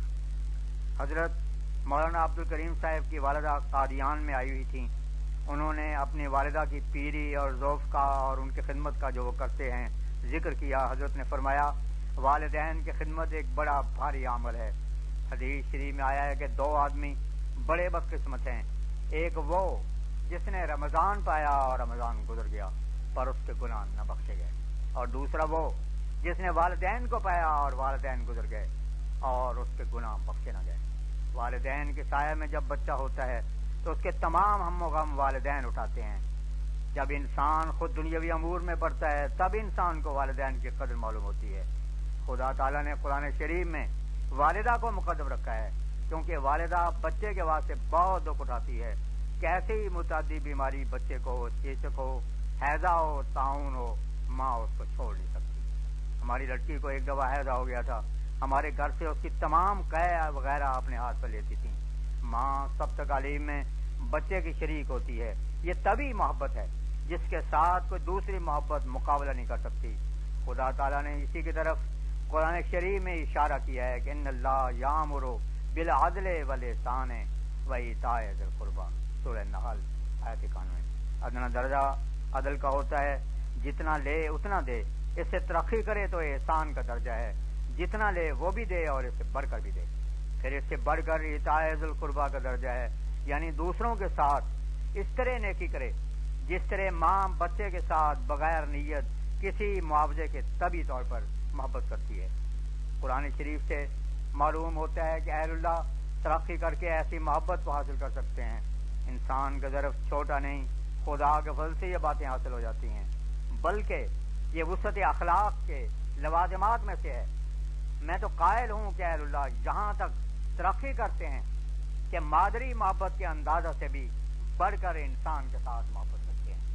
S1: حضرت مولانا عبد الکریم صاحب کی والدہ قادیان میں آئی ہوئی تھیں. انہوں نے اپنی والدہ کی پیری اور ذوف کا اور ان کی خدمت کا جو وہ کرتے ہیں ذکر کیا. حضرت نے فرمایا والدین کی خدمت ایک بڑا بھاری عمل ہے. حدیث شریف میں آیا ہے کہ دو آدمی بڑے بدقسمت ہیں. ایک وہ جس نے رمضان پایا اور رمضان گزر گیا پر اس کے گناہ نہ بخشے گئے، اور دوسرا وہ جس نے والدین کو پایا اور والدین گزر گئے اور اس کے گناہ بخشے نہ گئے. والدین کے سایہ میں جب بچہ ہوتا ہے تو اس کے تمام ہم و غم والدین اٹھاتے ہیں. جب انسان خود دنیاوی امور میں پڑتا ہے تب انسان کو والدین کی قدر معلوم ہوتی ہے. خدا تعالیٰ نے قرآن شریف میں والدہ کو مقدم رکھا ہے کیونکہ والدہ بچے کے واسطے بہت دکھ اٹھاتی ہے. کیسی متعدی بیماری بچے کو ہو، چیچک ہو، حیضہ ہو، طاعون ہو، ماں اس کو چھوڑ نہیں سکتی. ہماری لڑکی کو ایک دفعہ حیضہ ہو گیا تھا. ہمارے گھر سے اس کی تمام قے وغیرہ اپنے ہاتھ پر لیتی تھیں. ماں سب تکالیف میں بچے کی شریک ہوتی ہے. یہ تبھی محبت ہے جس کے ساتھ کوئی دوسری محبت مقابلہ نہیں کر سکتی. خدا تعالیٰ نے اسی کی طرف قرآن شریف میں اشارہ کیا ہے کہ ان اللہ یامر بالعدل والاحسان وایتاء ذی القربی، سورہ نحل آیت 91. ادنا درجہ عدل کا ہوتا ہے، جتنا لے اتنا دے. اس سے ترقی کرے تو احسان کا درجہ ہے، جتنا لے وہ بھی دے اور اس سے بڑھ کر بھی دے. پھر اس سے بڑھ کر ایتاء ذی القربی کا درجہ ہے، یعنی دوسروں کے ساتھ اس طرح نیکی کرے جس طرح ماں بچے کے ساتھ بغیر نیت کسی معاوضے کے طبی طور پر محبت کرتی ہے. قرآن شریف سے معلوم ہوتا ہے کہ اہل اللہ ترقی کر کے ایسی محبت کو حاصل کر سکتے ہیں. انسان کا ظرف چھوٹا نہیں، خدا کے فضل سے یہ باتیں حاصل ہو جاتی ہیں، بلکہ یہ وسعت اخلاق کے لوازمات میں سے ہے. میں تو قائل ہوں کہ اہل اللہ یہاں تک ترقی کرتے ہیں کہ مادری محبت کے اندازہ سے بھی بڑھ کر انسان کے ساتھ محبت کرتے ہیں.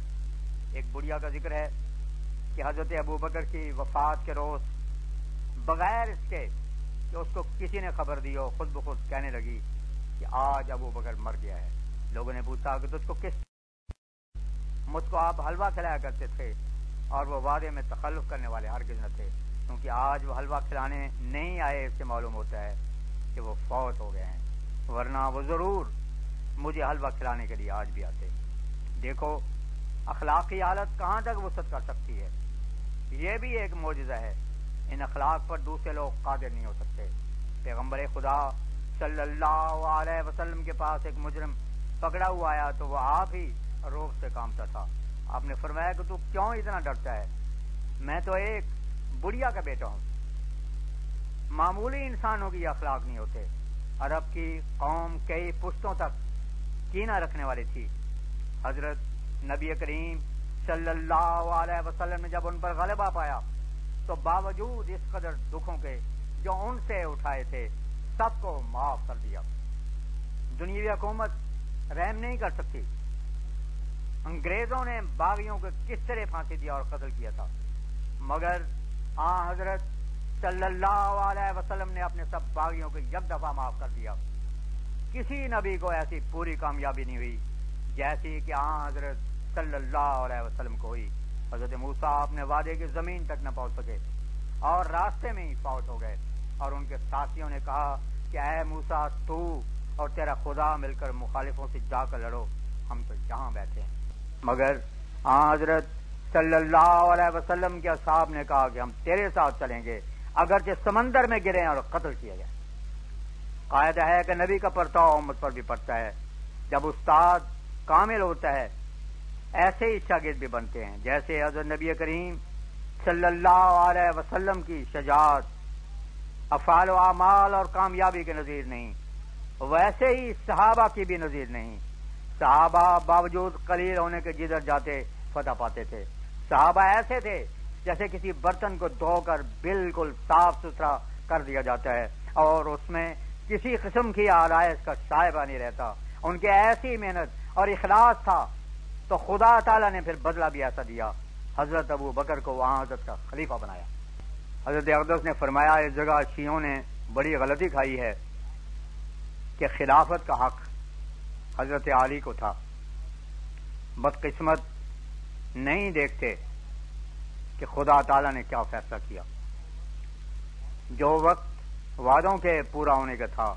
S1: ایک بڑھیا کا ذکر ہے کہ حضرت ابوبکر کی وفات کے روز بغیر اس کے کہ اس کو کسی نے خبر دی ہو، خود بخود کہنے لگی کہ آج ابو بکر مر گیا ہے۔ لوگوں نے پوچھا کہ تجھ کو کس، مجھ کو آپ حلوہ کھلایا کرتے تھے، اور وہ وعدے میں تخلف کرنے والے ہرگز نہ تھے، کیونکہ آج وہ حلوہ کھلانے نہیں آئے، اس سے معلوم ہوتا ہے کہ وہ فوت ہو گئے ہیں، ورنہ وہ ضرور مجھے حلوہ کھلانے کے لیے آج بھی آتے۔ دیکھو اخلاقی حالت کہاں تک وسعت کر سکتی ہے، یہ بھی ایک معجزہ ہے۔ ان اخلاق پر دوسرے لوگ قادر نہیں ہو سکتے۔ پیغمبر خدا صلی اللہ علیہ وسلم کے پاس ایک مجرم پکڑا ہوا آیا تو وہ آپ ہی روح سے کامتا تھا۔ آپ نے فرمایا کہ تو کیوں اتنا ڈرتا ہے؟ میں تو ایک بڑھیا کا بیٹا ہوں۔ معمولی انسانوں کی اخلاق نہیں ہوتے۔ عرب کی قوم کئی پشتوں تک کینہ رکھنے والی تھی۔ حضرت نبی کریم صلی اللہ علیہ وسلم نے جب ان پر غلبہ پایا تو باوجود اس قدر دکھوں کے جو ان سے اٹھائے تھے سب کو معاف کر دیا۔ دنیاوی حکومت رحم نہیں کر سکتی۔ انگریزوں نے باغیوں کو کس طرح پھانسی دیا اور قتل کیا تھا، مگر حضرت صلی اللہ علیہ وسلم نے اپنے سب باغیوں کو یک دفعہ معاف کر دیا۔ کسی نبی کو ایسی پوری کامیابی نہیں ہوئی جیسی کہ حضرت صلی اللہ علیہ وسلم کو ہوئی۔ حضرت موسیٰ اپنے وعدے کی زمین تک نہ پہنچ سکے اور راستے میں ہی فوت ہو گئے، اور ان کے ساتھیوں نے کہا کہ اے موسیٰ، تو اور تیرا خدا مل کر مخالفوں سے جا کر لڑو، ہم تو یہاں بیٹھے ہیں۔ مگر حضرت صلی اللہ علیہ وسلم کے اصحاب نے کہا کہ ہم تیرے ساتھ چلیں گے اگرچہ سمندر میں گریں اور قتل کیا جائے۔ قاعدہ ہے کہ نبی کا پرتاؤ امت پر بھی پڑتا ہے۔ جب استاد کامل ہوتا ہے ایسے ہی شاگرد بھی بنتے ہیں۔ جیسے حضرت نبی کریم صلی اللہ علیہ وسلم کی شجاعت افعال و اعمال اور کامیابی کے نظیر نہیں، ویسے ہی صحابہ کی بھی نظیر نہیں۔ صحابہ باوجود قلیل ہونے کے جدھر جاتے فتح پاتے تھے۔ صحابہ ایسے تھے جیسے کسی برتن کو دھو کر بالکل صاف ستھرا کر دیا جاتا ہے اور اس میں کسی قسم کی آرائش کا شائبہ نہیں رہتا۔ ان کی ایسی محنت اور اخلاص تھا تو خدا تعالیٰ نے پھر بدلہ بھی ایسا دیا۔ حضرت ابو بکر کو وہاں حضرت کا خلیفہ بنایا۔ حضرت اقدس نے فرمایا اس جگہ شیعوں نے بڑی غلطی کھائی ہے کہ خلافت کا حق حضرت علی کو تھا۔ بدقسمت نہیں دیکھتے کہ خدا تعالیٰ نے کیا فیصلہ کیا۔ جو وقت وعدوں کے پورا ہونے کا تھا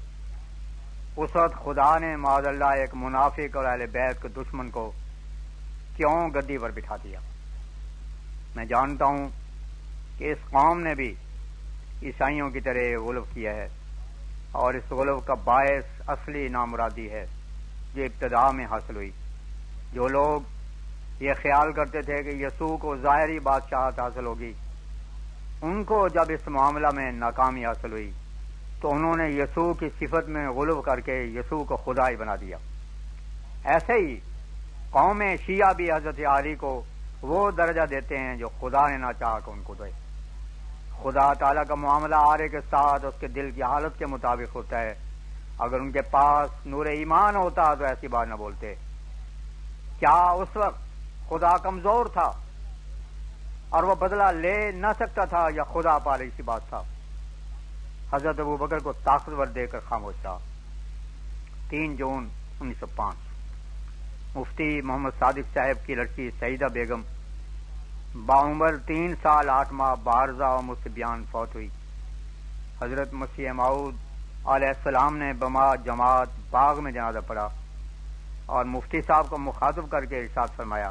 S1: اس وقت خدا نے معاذ اللہ ایک منافق اور اہل بیت کے دشمن کو کیوں گدی پر بٹھا دیا۔ میں جانتا ہوں کہ اس قوم نے بھی عیسائیوں کی طرح غلو کیا ہے، اور اس غلو کا باعث اصلی نامرادی ہے جو ابتدا میں حاصل ہوئی۔ جو لوگ یہ خیال کرتے تھے کہ یسوع کو ظاہری بادشاہت حاصل ہوگی، ان کو جب اس معاملہ میں ناکامی حاصل ہوئی تو انہوں نے یسوع کی صفت میں غلو کر کے یسوع کو خدا ہی بنا دیا۔ ایسے ہی قوم شیعہ بھی حضرت علی کو وہ درجہ دیتے ہیں جو خدا نے نہ چاہا کہ ان کو دے۔ خدا تعالیٰ کا معاملہ آرے کے ساتھ اس کے دل کی حالت کے مطابق ہوتا ہے۔ اگر ان کے پاس نور ایمان ہوتا تو ایسی بات نہ بولتے۔ کیا اس وقت خدا کمزور تھا اور وہ بدلہ لے نہ سکتا تھا، یا خدا پالی سی بات تھا؟ حضرت ابو بکر کو طاقتور دے کر خاموش رہا۔ 3 جون 1905 مفتی محمد صادق صاحب کی لڑکی سعیدہ بیگم باعمر 3 سال 8 ماہ بارزہ و مستبیان فوت ہوئی۔ حضرت مسیح موعود علیہ السلام نے بما جماعت باغ میں جنازہ پڑھا اور مفتی صاحب کو مخاطب کر کے ارشاد فرمایا،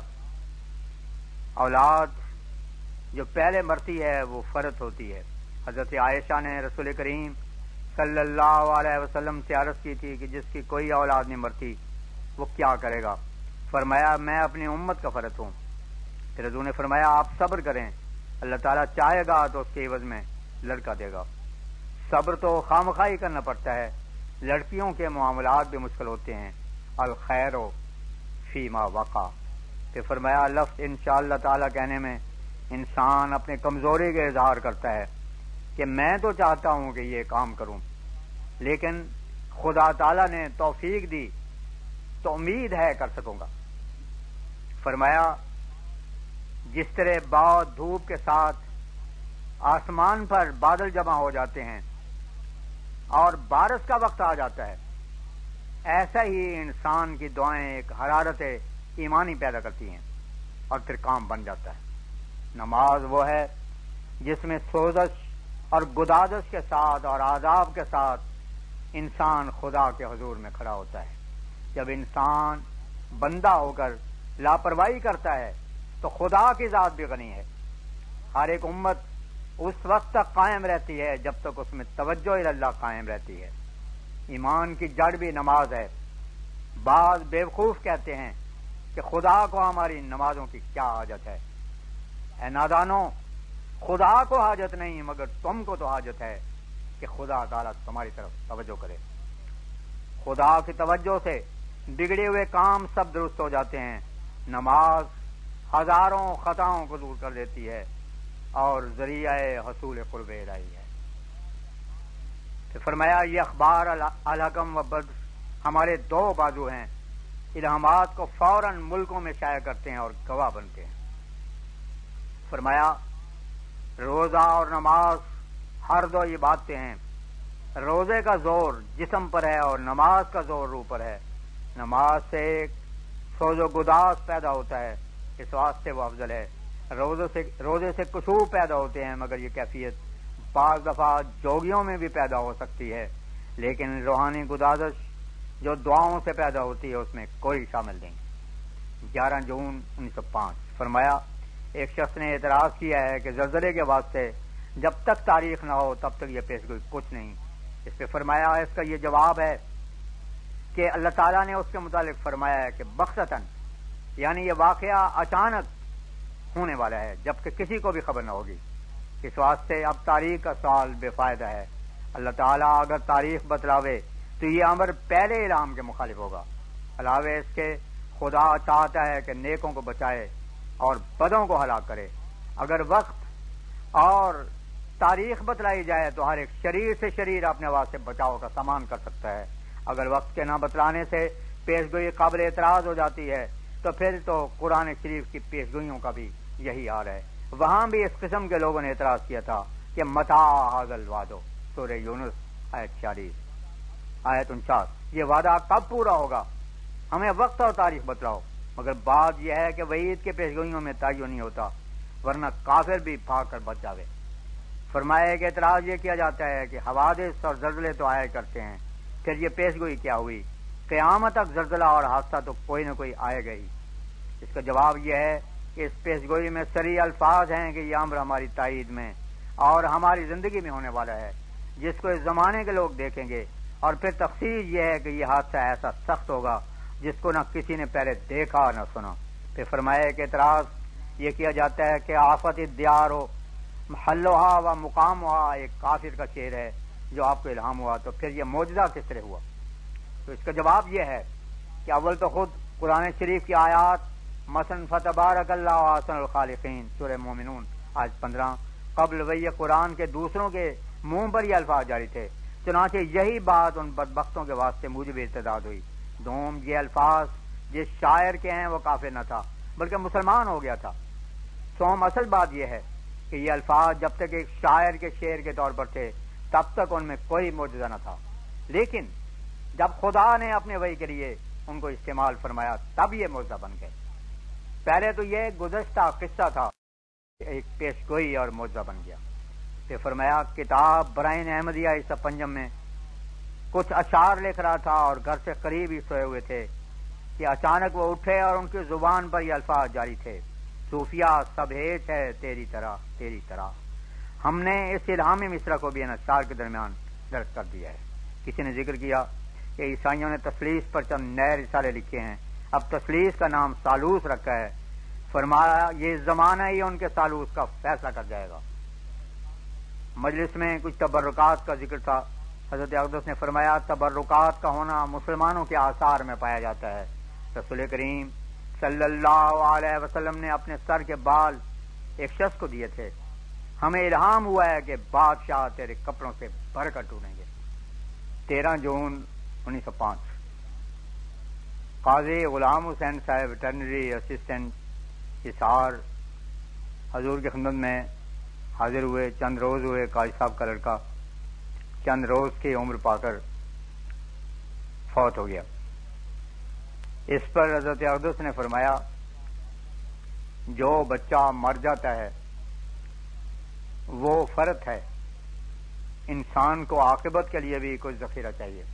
S1: اولاد جو پہلے مرتی ہے وہ فرط ہوتی ہے۔ حضرت عائشہ نے رسول کریم صلی اللہ علیہ وسلم سے عرض کی تھی کہ جس کی کوئی اولاد نہیں مرتی وہ کیا کرے گا؟ فرمایا میں اپنی امت کا فرط ہوں۔ پھر حضور نے فرمایا آپ صبر کریں، اللہ تعالیٰ چاہے گا تو اس کے عوض میں لڑکا دے گا۔ صبر تو خامخواہ کرنا پڑتا ہے۔ لڑکیوں کے معاملات بھی مشکل ہوتے ہیں۔ الخیر فیما وقع۔ پھر فرمایا لفظ انشاءاللہ تعالیٰ کہنے میں انسان اپنے کمزوری کا اظہار کرتا ہے کہ میں تو چاہتا ہوں کہ یہ کام کروں، لیکن خدا تعالیٰ نے توفیق دی تو امید ہے کر سکوں گا۔ فرمایا جس طرح باد دھوپ کے ساتھ آسمان پر بادل جمع ہو جاتے ہیں اور بارش کا وقت آ جاتا ہے، ایسا ہی انسان کی دعائیں ایک حرارت ایمانی پیدا کرتی ہیں اور پھر کام بن جاتا ہے۔ نماز وہ ہے جس میں سوزش اور گدازش کے ساتھ اور عذاب کے ساتھ انسان خدا کے حضور میں کھڑا ہوتا ہے۔ جب انسان بندہ ہو کر لاپرواہی کرتا ہے تو خدا کی ذات بھی غنی ہے۔ ہر ایک امت اس وقت تک قائم رہتی ہے جب تک اس میں توجہ اللہ قائم رہتی ہے۔ ایمان کی جڑ بھی نماز ہے۔ بعض بیوقوف کہتے ہیں کہ خدا کو ہماری نمازوں کی کیا حاجت ہے۔ اے نادانو، خدا کو حاجت نہیں مگر تم کو تو حاجت ہے کہ خدا تعالیٰ تمہاری طرف توجہ کرے۔ خدا کی توجہ سے بگڑے ہوئے کام سب درست ہو جاتے ہیں۔ نماز ہزاروں خطاؤں کو دور کر دیتی ہے اور ذریعہ حصول قرب الہی ہے۔ فرمایا یہ اخبار الحکم و بدر ہمارے دو بازو ہیں، الہامات کو فوراً ملکوں میں شائع کرتے ہیں اور گواہ بنتے ہیں۔ فرمایا روزہ اور نماز ہر دو یہ باتیں ہیں، روزے کا زور جسم پر ہے اور نماز کا زور روح پر ہے۔ نماز سے ایک سوز و گداز پیدا ہوتا ہے، اس واسطے وہ افضل ہے۔ روزے سے کشوع پیدا ہوتے ہیں مگر یہ کیفیت بعض دفعہ جوگیوں میں بھی پیدا ہو سکتی ہے، لیکن روحانی گدازش جو دعاؤں سے پیدا ہوتی ہے اس میں کوئی شامل نہیں۔ 11 جون 1905 فرمایا ایک شخص نے اعتراض کیا ہے کہ زلزلے کے واسطے جب تک تاریخ نہ ہو تب تک یہ پیشگوئی کچھ نہیں۔ اس پہ فرمایا اس کا یہ جواب ہے کہ اللہ تعالیٰ نے اس کے متعلق فرمایا ہے کہ بغتتاً، یعنی یہ واقعہ اچانک ہونے والا ہے جبکہ کسی کو بھی خبر نہ ہوگی۔ اس واسطے اب تاریخ کا سوال بے فائدہ ہے۔ اللہ تعالیٰ اگر تاریخ بتلاوے تو یہ امر پہلے اعلام کے مخالف ہوگا۔ علاوہ اس کے خدا چاہتا ہے کہ نیکوں کو بچائے اور بدوں کو ہلاک کرے۔ اگر وقت اور تاریخ بتلائی جائے تو ہر ایک شریر سے شریر اپنے آواز سے بچاؤ کا سامان کر سکتا ہے۔ اگر وقت کے نہ بتلانے سے پیشگوئی قابل اعتراض ہو جاتی ہے تو پھر تو قرآن شریف کی پیشگوئیوں کا بھی یہی حال ہے۔ وہاں بھی اس قسم کے لوگوں نے اعتراض کیا تھا کہ متا حاضل وعدو، سورہ یونس آیت 46 آیت 49، یہ وعدہ کب پورا ہوگا؟ ہمیں وقت اور تاریخ بتلاؤ۔ مگر بات یہ ہے کہ وعید کے پیشگوئیوں میں تعین نہیں ہوتا، ورنہ کافر بھی بھاگ کر بچ جاوے۔ فرمایا کہ اعتراض یہ کیا جاتا ہے کہ حوادث اور زلزلے تو آیا کرتے ہیں، پھر یہ پیشگوئی کیا ہوئی؟ قیامت تک زلزلہ اور حادثہ تو کوئی نہ کوئی آئے گا ہی۔ اس کا جواب یہ ہے کہ اس پیشگوئی میں صریح الفاظ ہیں کہ یہ امر ہماری تائید میں اور ہماری زندگی میں ہونے والا ہے، جس کو اس زمانے کے لوگ دیکھیں گے، اور پھر تفصیل یہ ہے کہ یہ حادثہ ایسا سخت ہوگا جس کو نہ کسی نے پہلے دیکھا نہ سنا۔ پھر فرمایا کہ اعتراض یہ کیا جاتا ہے کہ آفت الدیار ہو محلوہا و مقامہا ایک کافر کا شعر ہے جو آپ کو الہام ہوا، تو پھر یہ معجزہ کس طرح ہوا؟ تو اس کا جواب یہ ہے کہ اول تو خود قرآن شریف کی آیات مثلا فتبارک اللہ احسن الخالقین سورہ مومنون آیت 15 قبل وہی قرآن کے دوسروں کے منہ پر یہ الفاظ جاری تھے، چنانچہ یہی بات ان بدبختوں کے واسطے موجب ارتداد ہوئی۔ دوم یہ الفاظ جس شاعر کے ہیں وہ کافر نہ تھا بلکہ مسلمان ہو گیا تھا۔ سوم اصل بات یہ ہے کہ یہ الفاظ جب تک ایک شاعر کے شعر کے طور پر تھے تب تک ان میں کوئی معجزہ نہ تھا، لیکن جب خدا نے اپنے وحی کے لیے ان کو استعمال فرمایا تب یہ معجزہ بن گئے۔ پہلے تو یہ گزشتہ قصہ تھا، ایک پیشگوئی اور معجزہ بن گیا۔ پھر فرمایا کتاب برائن احمدیہ عیسیٰ پنجم میں کچھ اشعار لکھ رہا تھا اور گھر سے قریب ہی سوئے ہوئے تھے کہ اچانک وہ اٹھے اور ان کی زبان پر یہ الفاظ جاری تھے، صوفیہ سب ہیچ ہے تیری طرح تیری طرح۔ ہم نے اس الہامی مصرع کو بھی ان اشعار کے درمیان درج کر دیا ہے۔ کسی نے ذکر کیا کہ عیسائیوں نے تثلیث پر چند نئے رسالے لکھے ہیں، اب تثلیث کا نام ثالوث رکھا ہے۔ فرمایا یہ زمانہ ہی ان کے ثالوث کا فیصلہ کر جائے گا۔ مجلس میں کچھ تبرکات کا ذکر تھا۔ حضرت اقدس نے فرمایا تبرکات کا ہونا مسلمانوں کے آثار میں پایا جاتا ہے۔ رسول کریم صلی اللہ علیہ وسلم نے اپنے سر کے بال ایک شخص کو دیے تھے۔ ہمیں الہام ہوا ہے کہ بادشاہ تیرے کپڑوں سے بھر کر ڈھونڈیں گے۔ 13 جون 1905 قاضی غلام حسین صاحب ویٹرنری اسسٹنٹ حصار حضور کی خدمت میں حاضر ہوئے۔ چند روز ہوئے، قاضی صاحب کا لڑکا چند روز کی عمر پا کر فوت ہو گیا۔ اس پر حضرت اقدس نے فرمایا جو بچہ مر جاتا ہے وہ فرض ہے، انسان کو عاقبت کے لیے بھی کچھ ذخیرہ چاہیے۔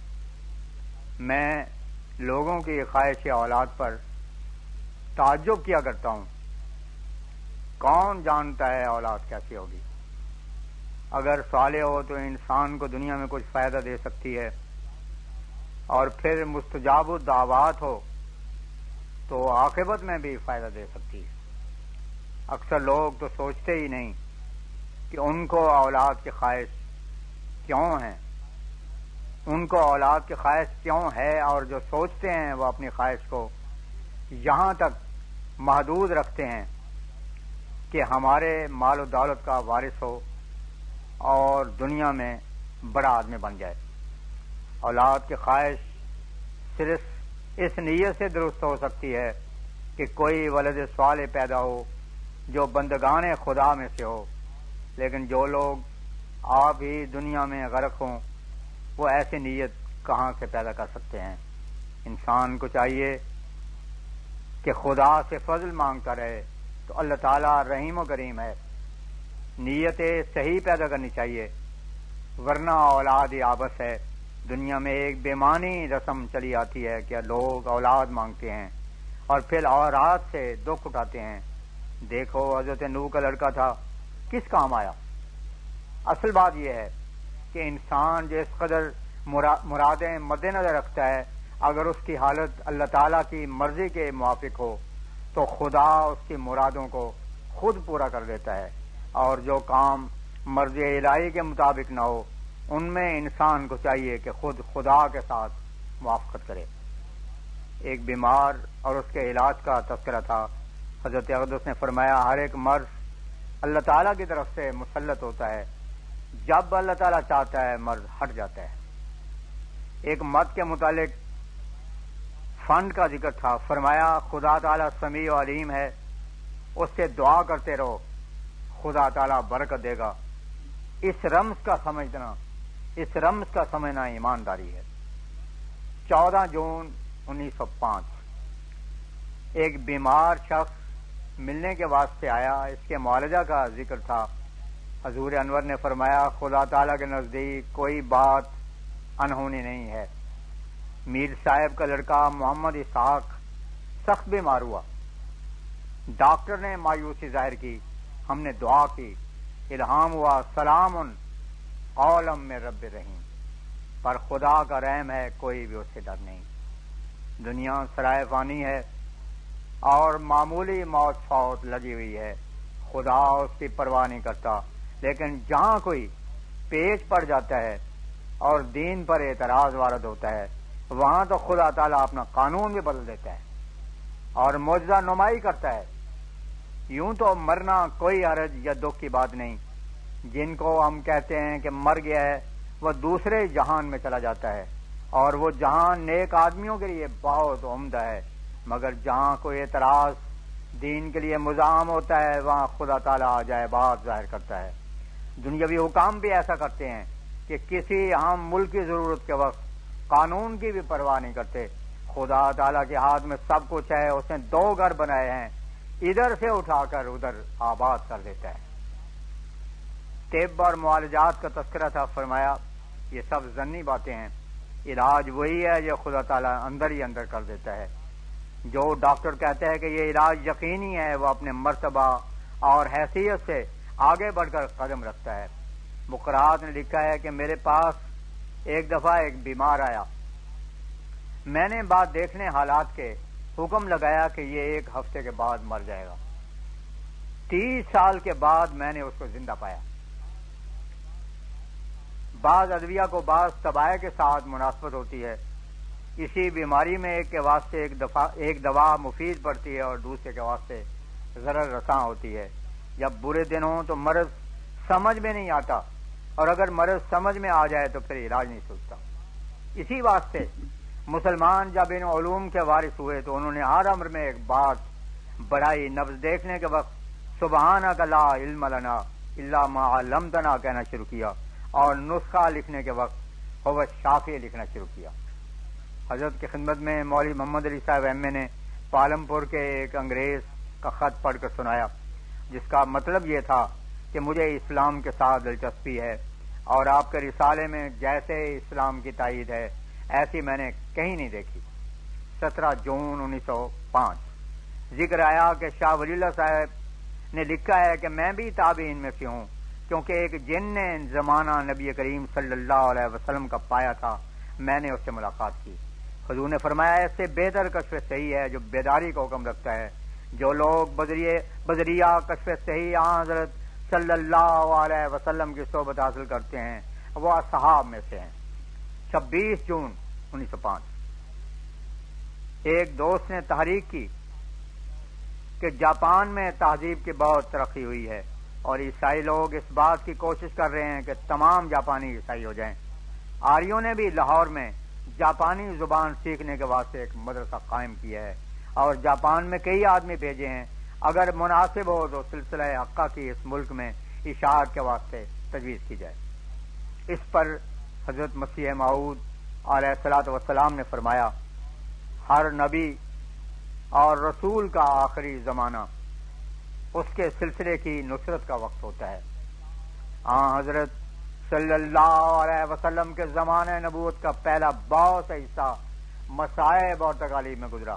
S1: میں لوگوں کی خواہش اولاد پر تعجب کیا کرتا ہوں، کون جانتا ہے اولاد کیسی ہوگی؟ اگر صالح ہو تو انسان کو دنیا میں کچھ فائدہ دے سکتی ہے، اور پھر مستجاب الدعوات ہو تو عاقبت میں بھی فائدہ دے سکتی ہے۔ اکثر لوگ تو سوچتے ہی نہیں کہ ان کو اولاد کی خواہش کیوں ہے، ان کو اولاد کی خواہش کیوں ہے، اور جو سوچتے ہیں وہ اپنی خواہش کو یہاں تک محدود رکھتے ہیں کہ ہمارے مال و دولت کا وارث ہو اور دنیا میں بڑا آدمی بن جائے۔ اولاد کی خواہش صرف اس نیت سے درست ہو سکتی ہے کہ کوئی ولد صالح پیدا ہو جو بندگان خدا میں سے ہو، لیکن جو لوگ آپ ہی دنیا میں غرق ہوں وہ ایسی نیت کہاں سے پیدا کر سکتے ہیں؟ انسان کو چاہیے کہ خدا سے فضل مانگتا رہے، تو اللہ تعالیٰ رحیم و کریم ہے، نیتیں صحیح پیدا کرنی چاہیے، ورنہ اولاد ہی آبس ہے۔ دنیا میں ایک بےمانی رسم چلی آتی ہے کہ لوگ اولاد مانگتے ہیں اور پھر اولاد سے دکھ اٹھاتے ہیں۔ دیکھو حضرت نوح کا لڑکا تھا، کس کام آیا؟ اصل بات یہ ہے کہ انسان جس قدر مرادیں مد نظر رکھتا ہے، اگر اس کی حالت اللہ تعالیٰ کی مرضی کے موافق ہو تو خدا اس کی مرادوں کو خود پورا کر دیتا ہے، اور جو کام مرضی الہی کے مطابق نہ ہو ان میں انسان کو چاہیے کہ خود خدا کے ساتھ موافقت کرے۔ ایک بیمار اور اس کے علاج کا تذکرہ تھا۔ حضرت اقدس نے فرمایا ہر ایک مرض اللہ تعالیٰ کی طرف سے مسلط ہوتا ہے، جب اللہ تعالیٰ چاہتا ہے مرض ہٹ جاتا ہے۔ ایک مت کے متعلق فنڈ کا ذکر تھا، فرمایا خدا تعالیٰ سمیع و علیم ہے، اس سے دعا کرتے رہو، خدا تعالیٰ برکت دے گا۔ اس رمز کا سمجھنا ایمانداری ہے۔ 14 جون 1905 ایک بیمار شخص ملنے کے واسطے آیا، اس کے معالجہ کا ذکر تھا۔ حضور انور نے فرمایا خدا تعالیٰ کے نزدیک کوئی بات انہونی نہیں ہے۔ میر صاحب کا لڑکا محمد اسحاق سخت بیمار ہوا، ڈاکٹر نے مایوسی ظاہر کی، ہم نے دعا کی، الہام ہوا سلام قولا من رب رحیم، پر خدا کا رحم ہے، کوئی بھی اس سے ڈر نہیں۔ دنیا سرائے فانی ہے اور معمولی موت فوت لگی ہوئی ہے، خدا اس کی پرواہ نہیں کرتا، لیکن جہاں کوئی پیچ پڑ جاتا ہے اور دین پر اعتراض وارد ہوتا ہے وہاں تو خدا تعالیٰ اپنا قانون بھی بدل دیتا ہے اور معجزہ نمائی کرتا ہے۔ یوں تو مرنا کوئی حرج یا دکھ کی بات نہیں، جن کو ہم کہتے ہیں کہ مر گیا ہے وہ دوسرے جہان میں چلا جاتا ہے، اور وہ جہان نیک آدمیوں کے لیے بہت عمدہ ہے، مگر جہاں کوئی اعتراض دین کے لیے مزاحم ہوتا ہے وہاں خدا تعالیٰ عجائبات ظاہر کرتا ہے۔ دنیاوی حکام بھی ایسا کرتے ہیں کہ کسی اہم ملک کی ضرورت کے وقت قانون کی بھی پرواہ نہیں کرتے۔ خدا تعالیٰ کے ہاتھ میں سب کچھ ہے، اس نے 2 گھر بنائے ہیں، ادھر سے اٹھا کر ادھر آباد کر دیتا ہے۔ طب اور معالجات کا تذکرہ تھا، فرمایا یہ سب ظنی باتیں ہیں، علاج وہی ہے جو خدا تعالیٰ اندر ہی اندر کر دیتا ہے۔ جو ڈاکٹر کہتا ہے کہ یہ علاج یقینی ہے وہ اپنے مرتبہ اور حیثیت سے آگے بڑھ کر قدم رکھتا ہے۔ مقرات نے لکھا ہے کہ میرے پاس ایک دفعہ ایک بیمار آیا، میں نے بعد دیکھنے حالات کے حکم لگایا کہ یہ 1 ہفتے کے بعد مر جائے گا۔ 30 سال کے بعد میں نے اس کو زندہ پایا۔ بعض ادویہ کو بعض طبائع کے ساتھ مناسبت ہوتی ہے، اسی بیماری میں ایک کے واسطے ایک دوا مفید پڑتی ہے اور دوسرے کے واسطے ضرر رساں ہوتی ہے۔ جب برے دن ہوں تو مرض سمجھ میں نہیں آتا، اور اگر مرض سمجھ میں آ جائے تو پھر علاج نہیں سوچتا۔ اسی واسطے مسلمان جب ان علوم کے وارث ہوئے تو انہوں نے ہر امر میں ایک بات بڑھائی، نبض دیکھنے کے وقت سبحانک لا علم لنا الا ما علمتنا کہنا شروع کیا، اور نسخہ لکھنے کے وقت هو شافی لکھنا شروع کیا۔ حضرت کی خدمت میں مولوی محمد علی صاحب ایم اے نے پالمپور کے ایک انگریز کا خط پڑھ کر سنایا، جس کا مطلب یہ تھا کہ مجھے اسلام کے ساتھ دلچسپی ہے اور آپ کے رسالے میں جیسے اسلام کی تائید ہے ایسی میں نے کہیں نہیں دیکھی۔ 17 جون 1905 ذکر آیا کہ شاہ ولی اللہ صاحب نے لکھا ہے کہ میں بھی تابعین میں سے ہوں، کیونکہ ایک جن نے زمانہ نبی کریم صلی اللہ علیہ وسلم کا پایا تھا، میں نے اس سے ملاقات کی۔ حضور نے فرمایا اس سے بہتر کشف صحیح ہے جو بیداری کا حکم رکھتا ہے۔ جو لوگ بدریہ کشف صحیح حضرت صلی اللہ علیہ وسلم کی صحبت حاصل کرتے ہیں وہ اصحاب میں سے ہیں۔ 26 جون 1905 ایک دوست نے تحریک کی کہ جاپان میں تہذیب کی بہت ترقی ہوئی ہے اور عیسائی لوگ اس بات کی کوشش کر رہے ہیں کہ تمام جاپانی عیسائی ہو جائیں۔ آریوں نے بھی لاہور میں جاپانی زبان سیکھنے کے واسطے ایک مدرسہ قائم کیا ہے اور جاپان میں کئی آدمی بھیجے ہیں۔ اگر مناسب ہو تو سلسلہ حقہ کی اس ملک میں اشاعت کے واسطے تجویز کی جائے۔ اس پر حضرت مسیح موعود علیہ الصلوۃ والسلام نے فرمایا ہر نبی اور رسول کا آخری زمانہ اس کے سلسلے کی نصرت کا وقت ہوتا ہے۔ حضرت صلی اللہ علیہ وسلم کے زمانہ نبوت کا پہلا بہت حصہ مصائب اور تکالیف میں گزرا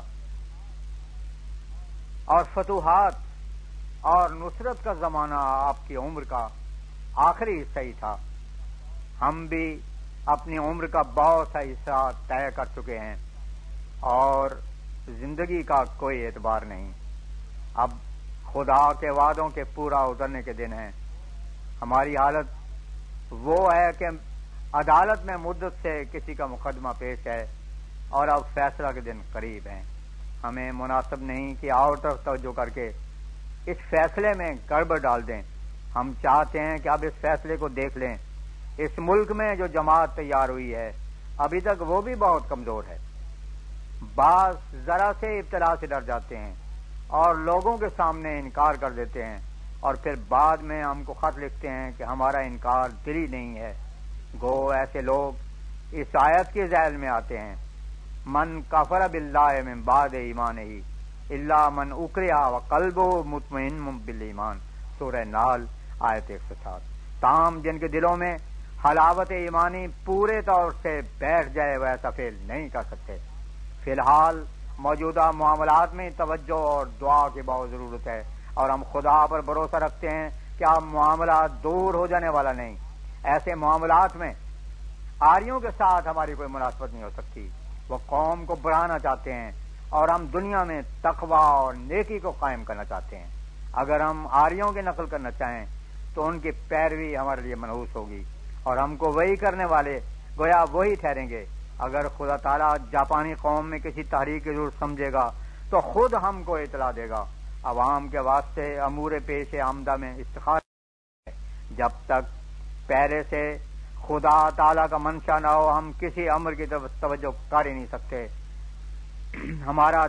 S1: اور فتوحات اور نصرت کا زمانہ آپ کی عمر کا آخری حصہ ہی تھا۔ ہم بھی اپنی عمر کا بہت سا حصہ طے کر چکے ہیں اور زندگی کا کوئی اعتبار نہیں۔ اب خدا کے وعدوں کے پورا اترنے کے دن ہیں۔ ہماری حالت وہ ہے کہ عدالت میں مدت سے کسی کا مقدمہ پیش ہے اور اب فیصلہ کے دن قریب ہیں۔ ہمیں مناسب نہیں کہ آؤٹ آف توجہ کر کے اس فیصلے میں گڑبڑ ڈال دیں۔ ہم چاہتے ہیں کہ اب اس فیصلے کو دیکھ لیں۔ اس ملک میں جو جماعت تیار ہوئی ہے ابھی تک وہ بھی بہت کمزور ہے۔ بعض ذرا سے ابتلا سے ڈر جاتے ہیں اور لوگوں کے سامنے انکار کر دیتے ہیں اور پھر بعد میں ہم کو خط لکھتے ہیں کہ ہمارا انکار دلی نہیں ہے۔ گو ایسے لوگ اس آیت کے ذیل میں آتے ہیں من کفر باللہ من بعد ایمانہ الا من اکرہ وقلبہ مطمئن بالایمان، سورہ نحل آیت 107۔ تاہم جن کے دلوں میں حلاوت ایمانی پورے طور سے بیٹھ جائے وہ ایسا فعل نہیں کر سکتے۔ فی الحال موجودہ معاملات میں توجہ اور دعا کی بہت ضرورت ہے اور ہم خدا پر بھروسہ رکھتے ہیں کہ اب معاملات دور ہو جانے والا نہیں۔ ایسے معاملات میں آریوں کے ساتھ ہماری کوئی مناسبت نہیں ہو سکتی۔ وہ قوم کو بڑھانا چاہتے ہیں اور ہم دنیا میں تقوی اور نیکی کو قائم کرنا چاہتے ہیں۔ اگر ہم آریوں کی نقل کرنا چاہیں تو ان کی پیروی ہمارے لیے منحوس ہوگی اور ہم کو وہی کرنے والے گویا وہی ٹھہریں گے۔ اگر خدا تعالیٰ جاپانی قوم میں کسی تحریک کی ضرورت سمجھے گا تو خود ہم کو اطلاع دے گا۔ عوام کے واسطے امور پیش آمدہ میں استخار ہے۔ جب تک پہلے سے خدا تعالیٰ کا منشا نہ ہو ہم کسی امر کی طرف توجہ کر ہی نہیں سکتے۔ ہمارا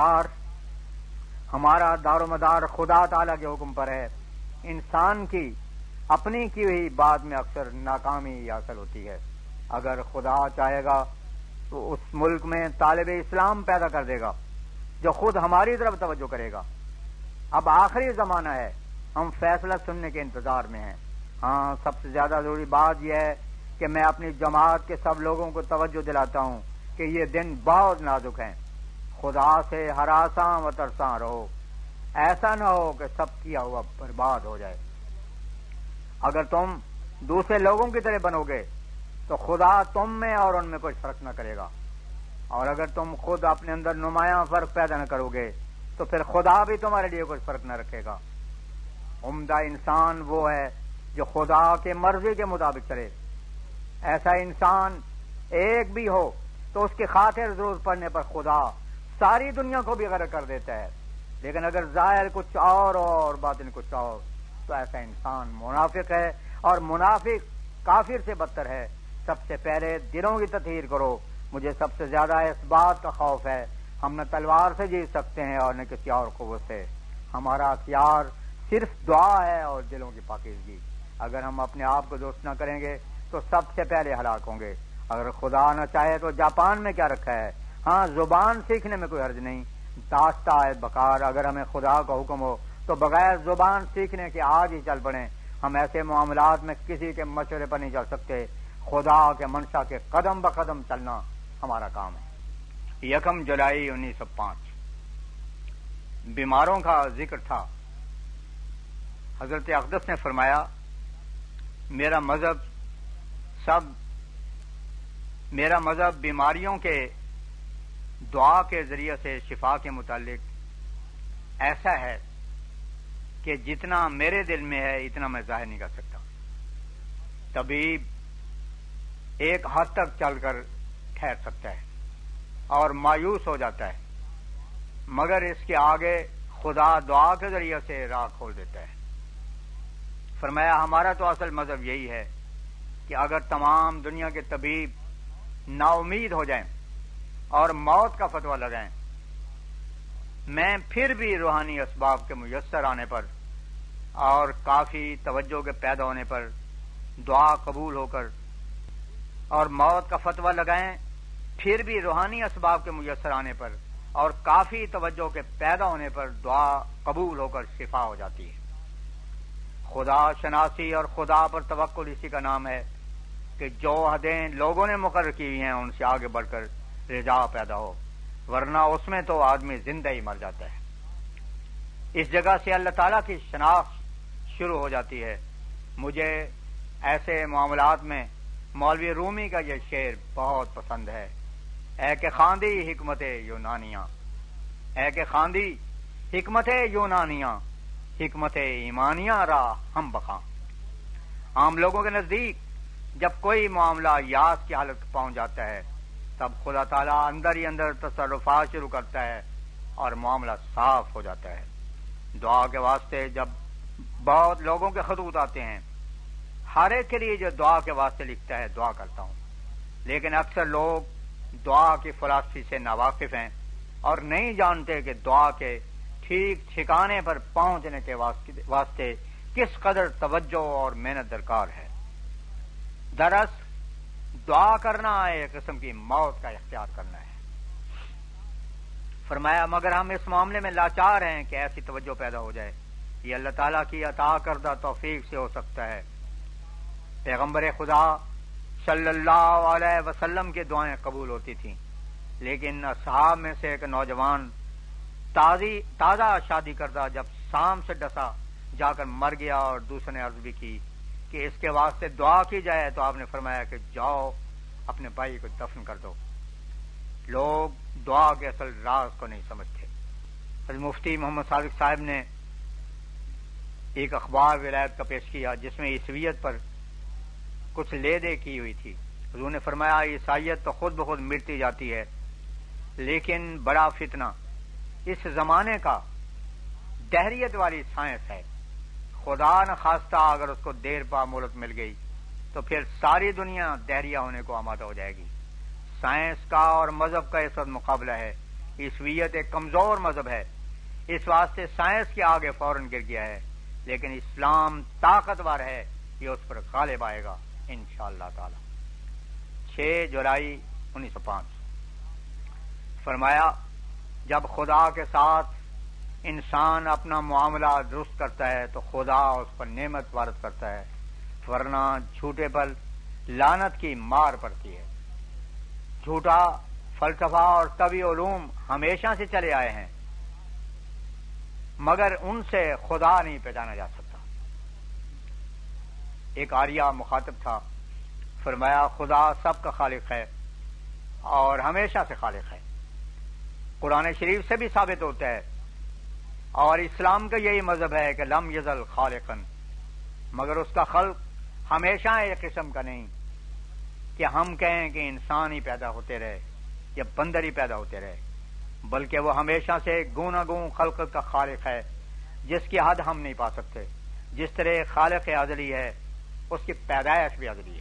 S1: دار و مدار خدا تعالیٰ کے حکم پر ہے۔ انسان کی اپنی کی ہوئی بات میں اکثر ناکامی حاصل ہوتی ہے۔ اگر خدا چاہے گا تو اس ملک میں طالب اسلام پیدا کر دے گا جو خود ہماری طرف توجہ کرے گا۔ اب آخری زمانہ ہے، ہم فیصلہ سننے کے انتظار میں ہیں۔ سب سے زیادہ ضروری بات یہ ہے کہ میں اپنی جماعت کے سب لوگوں کو توجہ دلاتا ہوں کہ یہ دن بہت نازک ہیں۔ خدا سے ہراساں و ترساں رہو، ایسا نہ ہو کہ سب کیا ہوا برباد ہو جائے۔ اگر تم دوسرے لوگوں کی طرح بنو گے تو خدا تم میں اور ان میں کوئی فرق نہ کرے گا، اور اگر تم خود اپنے اندر نمایاں فرق پیدا نہ کرو گے تو پھر خدا بھی تمہارے لیے کوئی فرق نہ رکھے گا۔ عمدہ انسان وہ ہے جو خدا کے مرضی کے مطابق چلے۔ ایسا انسان ایک بھی ہو تو اس کی خاطر ضرورت پڑنے پر خدا ساری دنیا کو بھی غرق کر دیتا ہے، لیکن اگر ظاہر کچھ اور باطن کچھ اور تو ایسا انسان منافق ہے، اور منافق کافر سے بدتر ہے۔ سب سے پہلے دلوں کی تطہیر کرو۔ مجھے سب سے زیادہ اس بات کا خوف ہے ہم نہ تلوار سے جیت سکتے ہیں اور نہ کسی اور قوت سے۔ ہمارا اختیار صرف دعا ہے اور دلوں کی پاکیزگی۔ اگر ہم اپنے آپ کو درست نہ کریں گے تو سب سے پہلے ہلاک ہوں گے۔ اگر خدا نہ چاہے تو جاپان میں کیا رکھا ہے، ہاں زبان سیکھنے میں کوئی حرج نہیں، داشتہ ہے بکار۔ اگر ہمیں خدا کا حکم ہو تو بغیر زبان سیکھنے کے آج ہی چل پڑیں۔ ہم ایسے معاملات میں کسی کے مشورے پر نہیں چل سکتے، خدا کے منشا کے قدم بقدم چلنا ہمارا کام ہے۔ 1 جولائی 1905 بیماروں کا ذکر تھا۔ حضرت اقدس نے فرمایا میرا مذہب بیماریوں کے دعا کے ذریعے سے شفا کے متعلق ایسا ہے کہ جتنا میرے دل میں ہے اتنا میں ظاہر نہیں کر سکتا۔ طبیب ایک حد تک چل کر ٹھہر سکتا ہے اور مایوس ہو جاتا ہے، مگر اس کے آگے خدا دعا کے ذریعے سے راہ کھول دیتا ہے۔ فرمایا ہمارا تو اصل مذہب یہی ہے کہ اگر تمام دنیا کے طبیب نا امید ہو جائیں اور موت کا فتویٰ لگائیں، میں پھر بھی روحانی اسباب کے میسر آنے پر اور کافی توجہ کے پیدا ہونے پر دعا قبول ہو کر، اور موت کا فتویٰ لگائیں پھر بھی روحانی اسباب کے میسر آنے پر اور کافی توجہ کے پیدا ہونے پر دعا قبول ہو کر شفا ہو جاتی ہے۔ خدا شناسی اور خدا پر توکل اسی کا نام ہے کہ جو حدیں لوگوں نے مقرر کی ہوئی ہیں ان سے آگے بڑھ کر رجا پیدا ہو، ورنہ اس میں تو آدمی زندہ ہی مر جاتا ہے۔ اس جگہ سے اللہ تعالیٰ کی شناخت شروع ہو جاتی ہے۔ مجھے ایسے معاملات میں مولوی رومی کا یہ شعر بہت پسند ہے، اے کہ خواندی حکمت یونانیاں، اے کہ خواندی حکمت یونانیاں، حکمت ایمانیاں را ہم بخاں۔ عام لوگوں کے نزدیک جب کوئی معاملہ یاس کی حالت پہنچ جاتا ہے تب خدا تعالیٰ اندر ہی اندر تصرفات شروع کرتا ہے اور معاملہ صاف ہو جاتا ہے۔ دعا کے واسطے جب بہت لوگوں کے خطوط آتے ہیں، ہر ایک کے لیے جو دعا کے واسطے لکھتا ہے دعا کرتا ہوں، لیکن اکثر لوگ دعا کی فلسفی سے ناواقف ہیں اور نہیں جانتے کہ دعا کے ٹھیک ٹھکانے پر پہنچنے کے واسطے کس قدر توجہ اور محنت درکار ہے۔ دراصل دعا کرنا ایک قسم کی موت کا اختیار کرنا ہے۔ فرمایا مگر ہم اس معاملے میں لاچار ہیں کہ ایسی توجہ پیدا ہو جائے، یہ اللہ تعالیٰ کی عطا کردہ توفیق سے ہو سکتا ہے۔ پیغمبر خدا صلی اللہ علیہ وسلم کی دعائیں قبول ہوتی تھیں، لیکن اصحاب میں سے ایک نوجوان تازہ شادی کردہ جب سام سے ڈسا جا کر مر گیا اور دوسرے نے عرض بھی کی کہ اس کے واسطے دعا کی جائے تو آپ نے فرمایا کہ جاؤ اپنے بھائی کو دفن کر دو۔ لوگ دعا کے اصل راز کو نہیں سمجھتے۔ حضرت مفتی محمد صادق صاحب نے ایک اخبار ولایت کا پیش کیا جس میں عیسویت پر کچھ لے دے کی ہوئی تھی۔ حضور نے فرمایا عیسائیت تو خود بخود مٹتی جاتی ہے، لیکن بڑا فتنہ اس زمانے کا دہریت والی سائنس ہے۔ خدا نہ خواستہ اگر اس کو دیر پا مہلت مل گئی تو پھر ساری دنیا دہریہ ہونے کو آمادہ ہو جائے گی۔ سائنس کا اور مذہب کا اس وقت مقابلہ ہے۔ عیسویت ایک کمزور مذہب ہے، اس واسطے سائنس کے آگے فوراً گر گیا ہے، لیکن اسلام طاقتور ہے، یہ اس پر غالب آئے گا انشاءاللہ تعالی۔ 6 جولائی 1905 فرمایا جب خدا کے ساتھ انسان اپنا معاملہ درست کرتا ہے تو خدا اس پر نعمت وارد کرتا ہے، ورنہ جھوٹے پر لعنت کی مار پڑتی ہے۔ جھوٹا فلسفہ اور طبی علوم ہمیشہ سے چلے آئے ہیں، مگر ان سے خدا نہیں پہچانا جا سکتا۔ ایک آریہ مخاطب تھا، فرمایا خدا سب کا خالق ہے اور ہمیشہ سے خالق ہے۔ قرآن شریف سے بھی ثابت ہوتا ہے، اور اسلام کا یہی مذہب ہے کہ لم یزل خالقن، مگر اس کا خلق ہمیشہ ایک قسم کا نہیں کہ ہم کہیں کہ انسان ہی پیدا ہوتے رہے یا بندر ہی پیدا ہوتے رہے، بلکہ وہ ہمیشہ سے گوناگون خلقت کا خالق ہے جس کی حد ہم نہیں پا سکتے۔ جس طرح خالق ازلی ہے اس کی پیدائش بھی ازلی ہے۔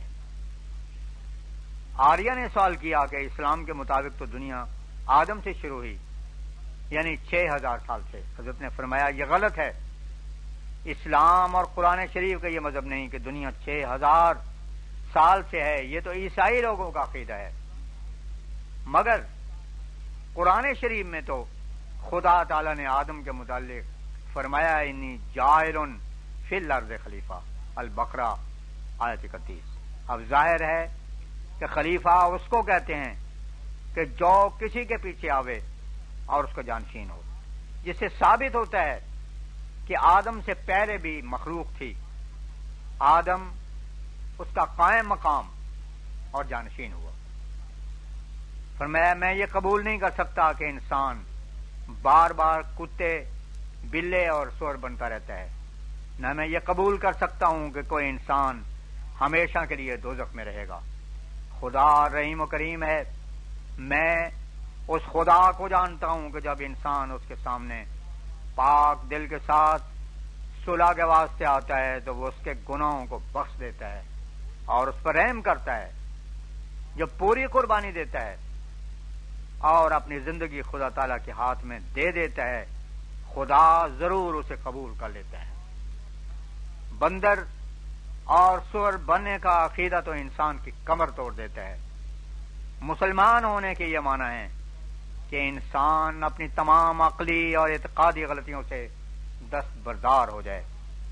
S1: آریہ نے سوال کیا کہ اسلام کے مطابق تو دنیا آدم سے شروع ہوئی، یعنی 6000 سال سے۔ حضرت نے فرمایا یہ غلط ہے، اسلام اور قرآن شریف کا یہ مذہب نہیں کہ دنیا 6000 سال سے ہے، یہ تو عیسائی لوگوں کا عقیدہ ہے، مگر قرآن شریف میں تو خدا تعالی نے آدم کے متعلق فرمایا انی جاعل فی الارض خلیفہ، البقرہ آیت 31۔ اب ظاہر ہے کہ خلیفہ اس کو کہتے ہیں کہ جو کسی کے پیچھے آوے اور اس کو جانشین ہو، جس سے ثابت ہوتا ہے کہ آدم سے پہلے بھی مخلوق تھی، آدم اس کا قائم مقام اور جانشین ہوا۔ فرمایا میں یہ قبول نہیں کر سکتا کہ انسان بار بار کتے، بلے اور سور بنتا رہتا ہے، نہ میں یہ قبول کر سکتا ہوں کہ کوئی انسان ہمیشہ کے لیے دوزخ میں رہے گا۔ خدا رحیم و کریم ہے، میں اس خدا کو جانتا ہوں کہ جب انسان اس کے سامنے پاک دل کے ساتھ صلح کے واسطے آتا ہے تو وہ اس کے گناہوں کو بخش دیتا ہے اور اس پر رحم کرتا ہے، جو پوری قربانی دیتا ہے اور اپنی زندگی خدا تعالیٰ کے ہاتھ میں دے دیتا ہے، خدا ضرور اسے قبول کر لیتا ہے۔ بندر اور سور بننے کا عقیدہ تو انسان کی کمر توڑ دیتا ہے۔ مسلمان ہونے کے یہ معنی ہے کہ انسان اپنی تمام عقلی اور اعتقادی غلطیوں سے دستبردار ہو جائے۔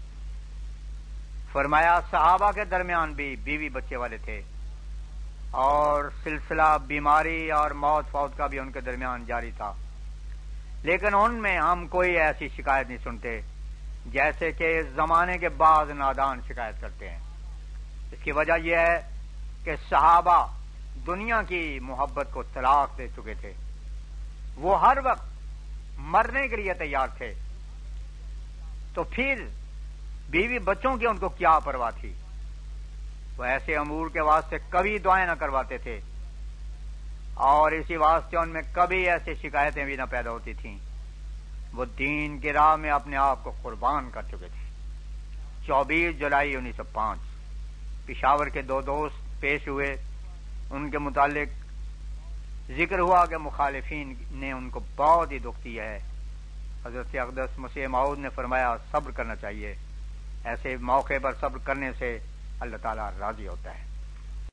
S1: فرمایا صحابہ کے درمیان بھی بیوی بچے والے تھے اور سلسلہ بیماری اور موت فوت کا بھی ان کے درمیان جاری تھا، لیکن ان میں ہم کوئی ایسی شکایت نہیں سنتے جیسے کہ اس زمانے کے بعض نادان شکایت کرتے ہیں۔ اس کی وجہ یہ ہے کہ صحابہ دنیا کی محبت کو طلاق دے چکے تھے، وہ ہر وقت مرنے کے لیے تیار تھے، تو پھر بیوی بچوں کی ان کو کیا پرواہ تھی؟ وہ ایسے امور کے واسطے کبھی دعائیں نہ کرواتے تھے اور اسی واسطے ان میں کبھی ایسی شکایتیں بھی نہ پیدا ہوتی تھیں۔ وہ دین کی راہ میں اپنے آپ کو قربان کر چکے تھے۔ 24 جولائی 1905 پشاور کے 2 دوست پیش ہوئے، ان کے متعلق ذکر ہوا کہ مخالفین نے ان کو بہت ہی دکھ دیا ہے۔ حضرت اقدس مسیح موعود نے فرمایا صبر کرنا چاہیے، ایسے موقع پر صبر کرنے سے اللہ تعالیٰ راضی ہوتا ہے۔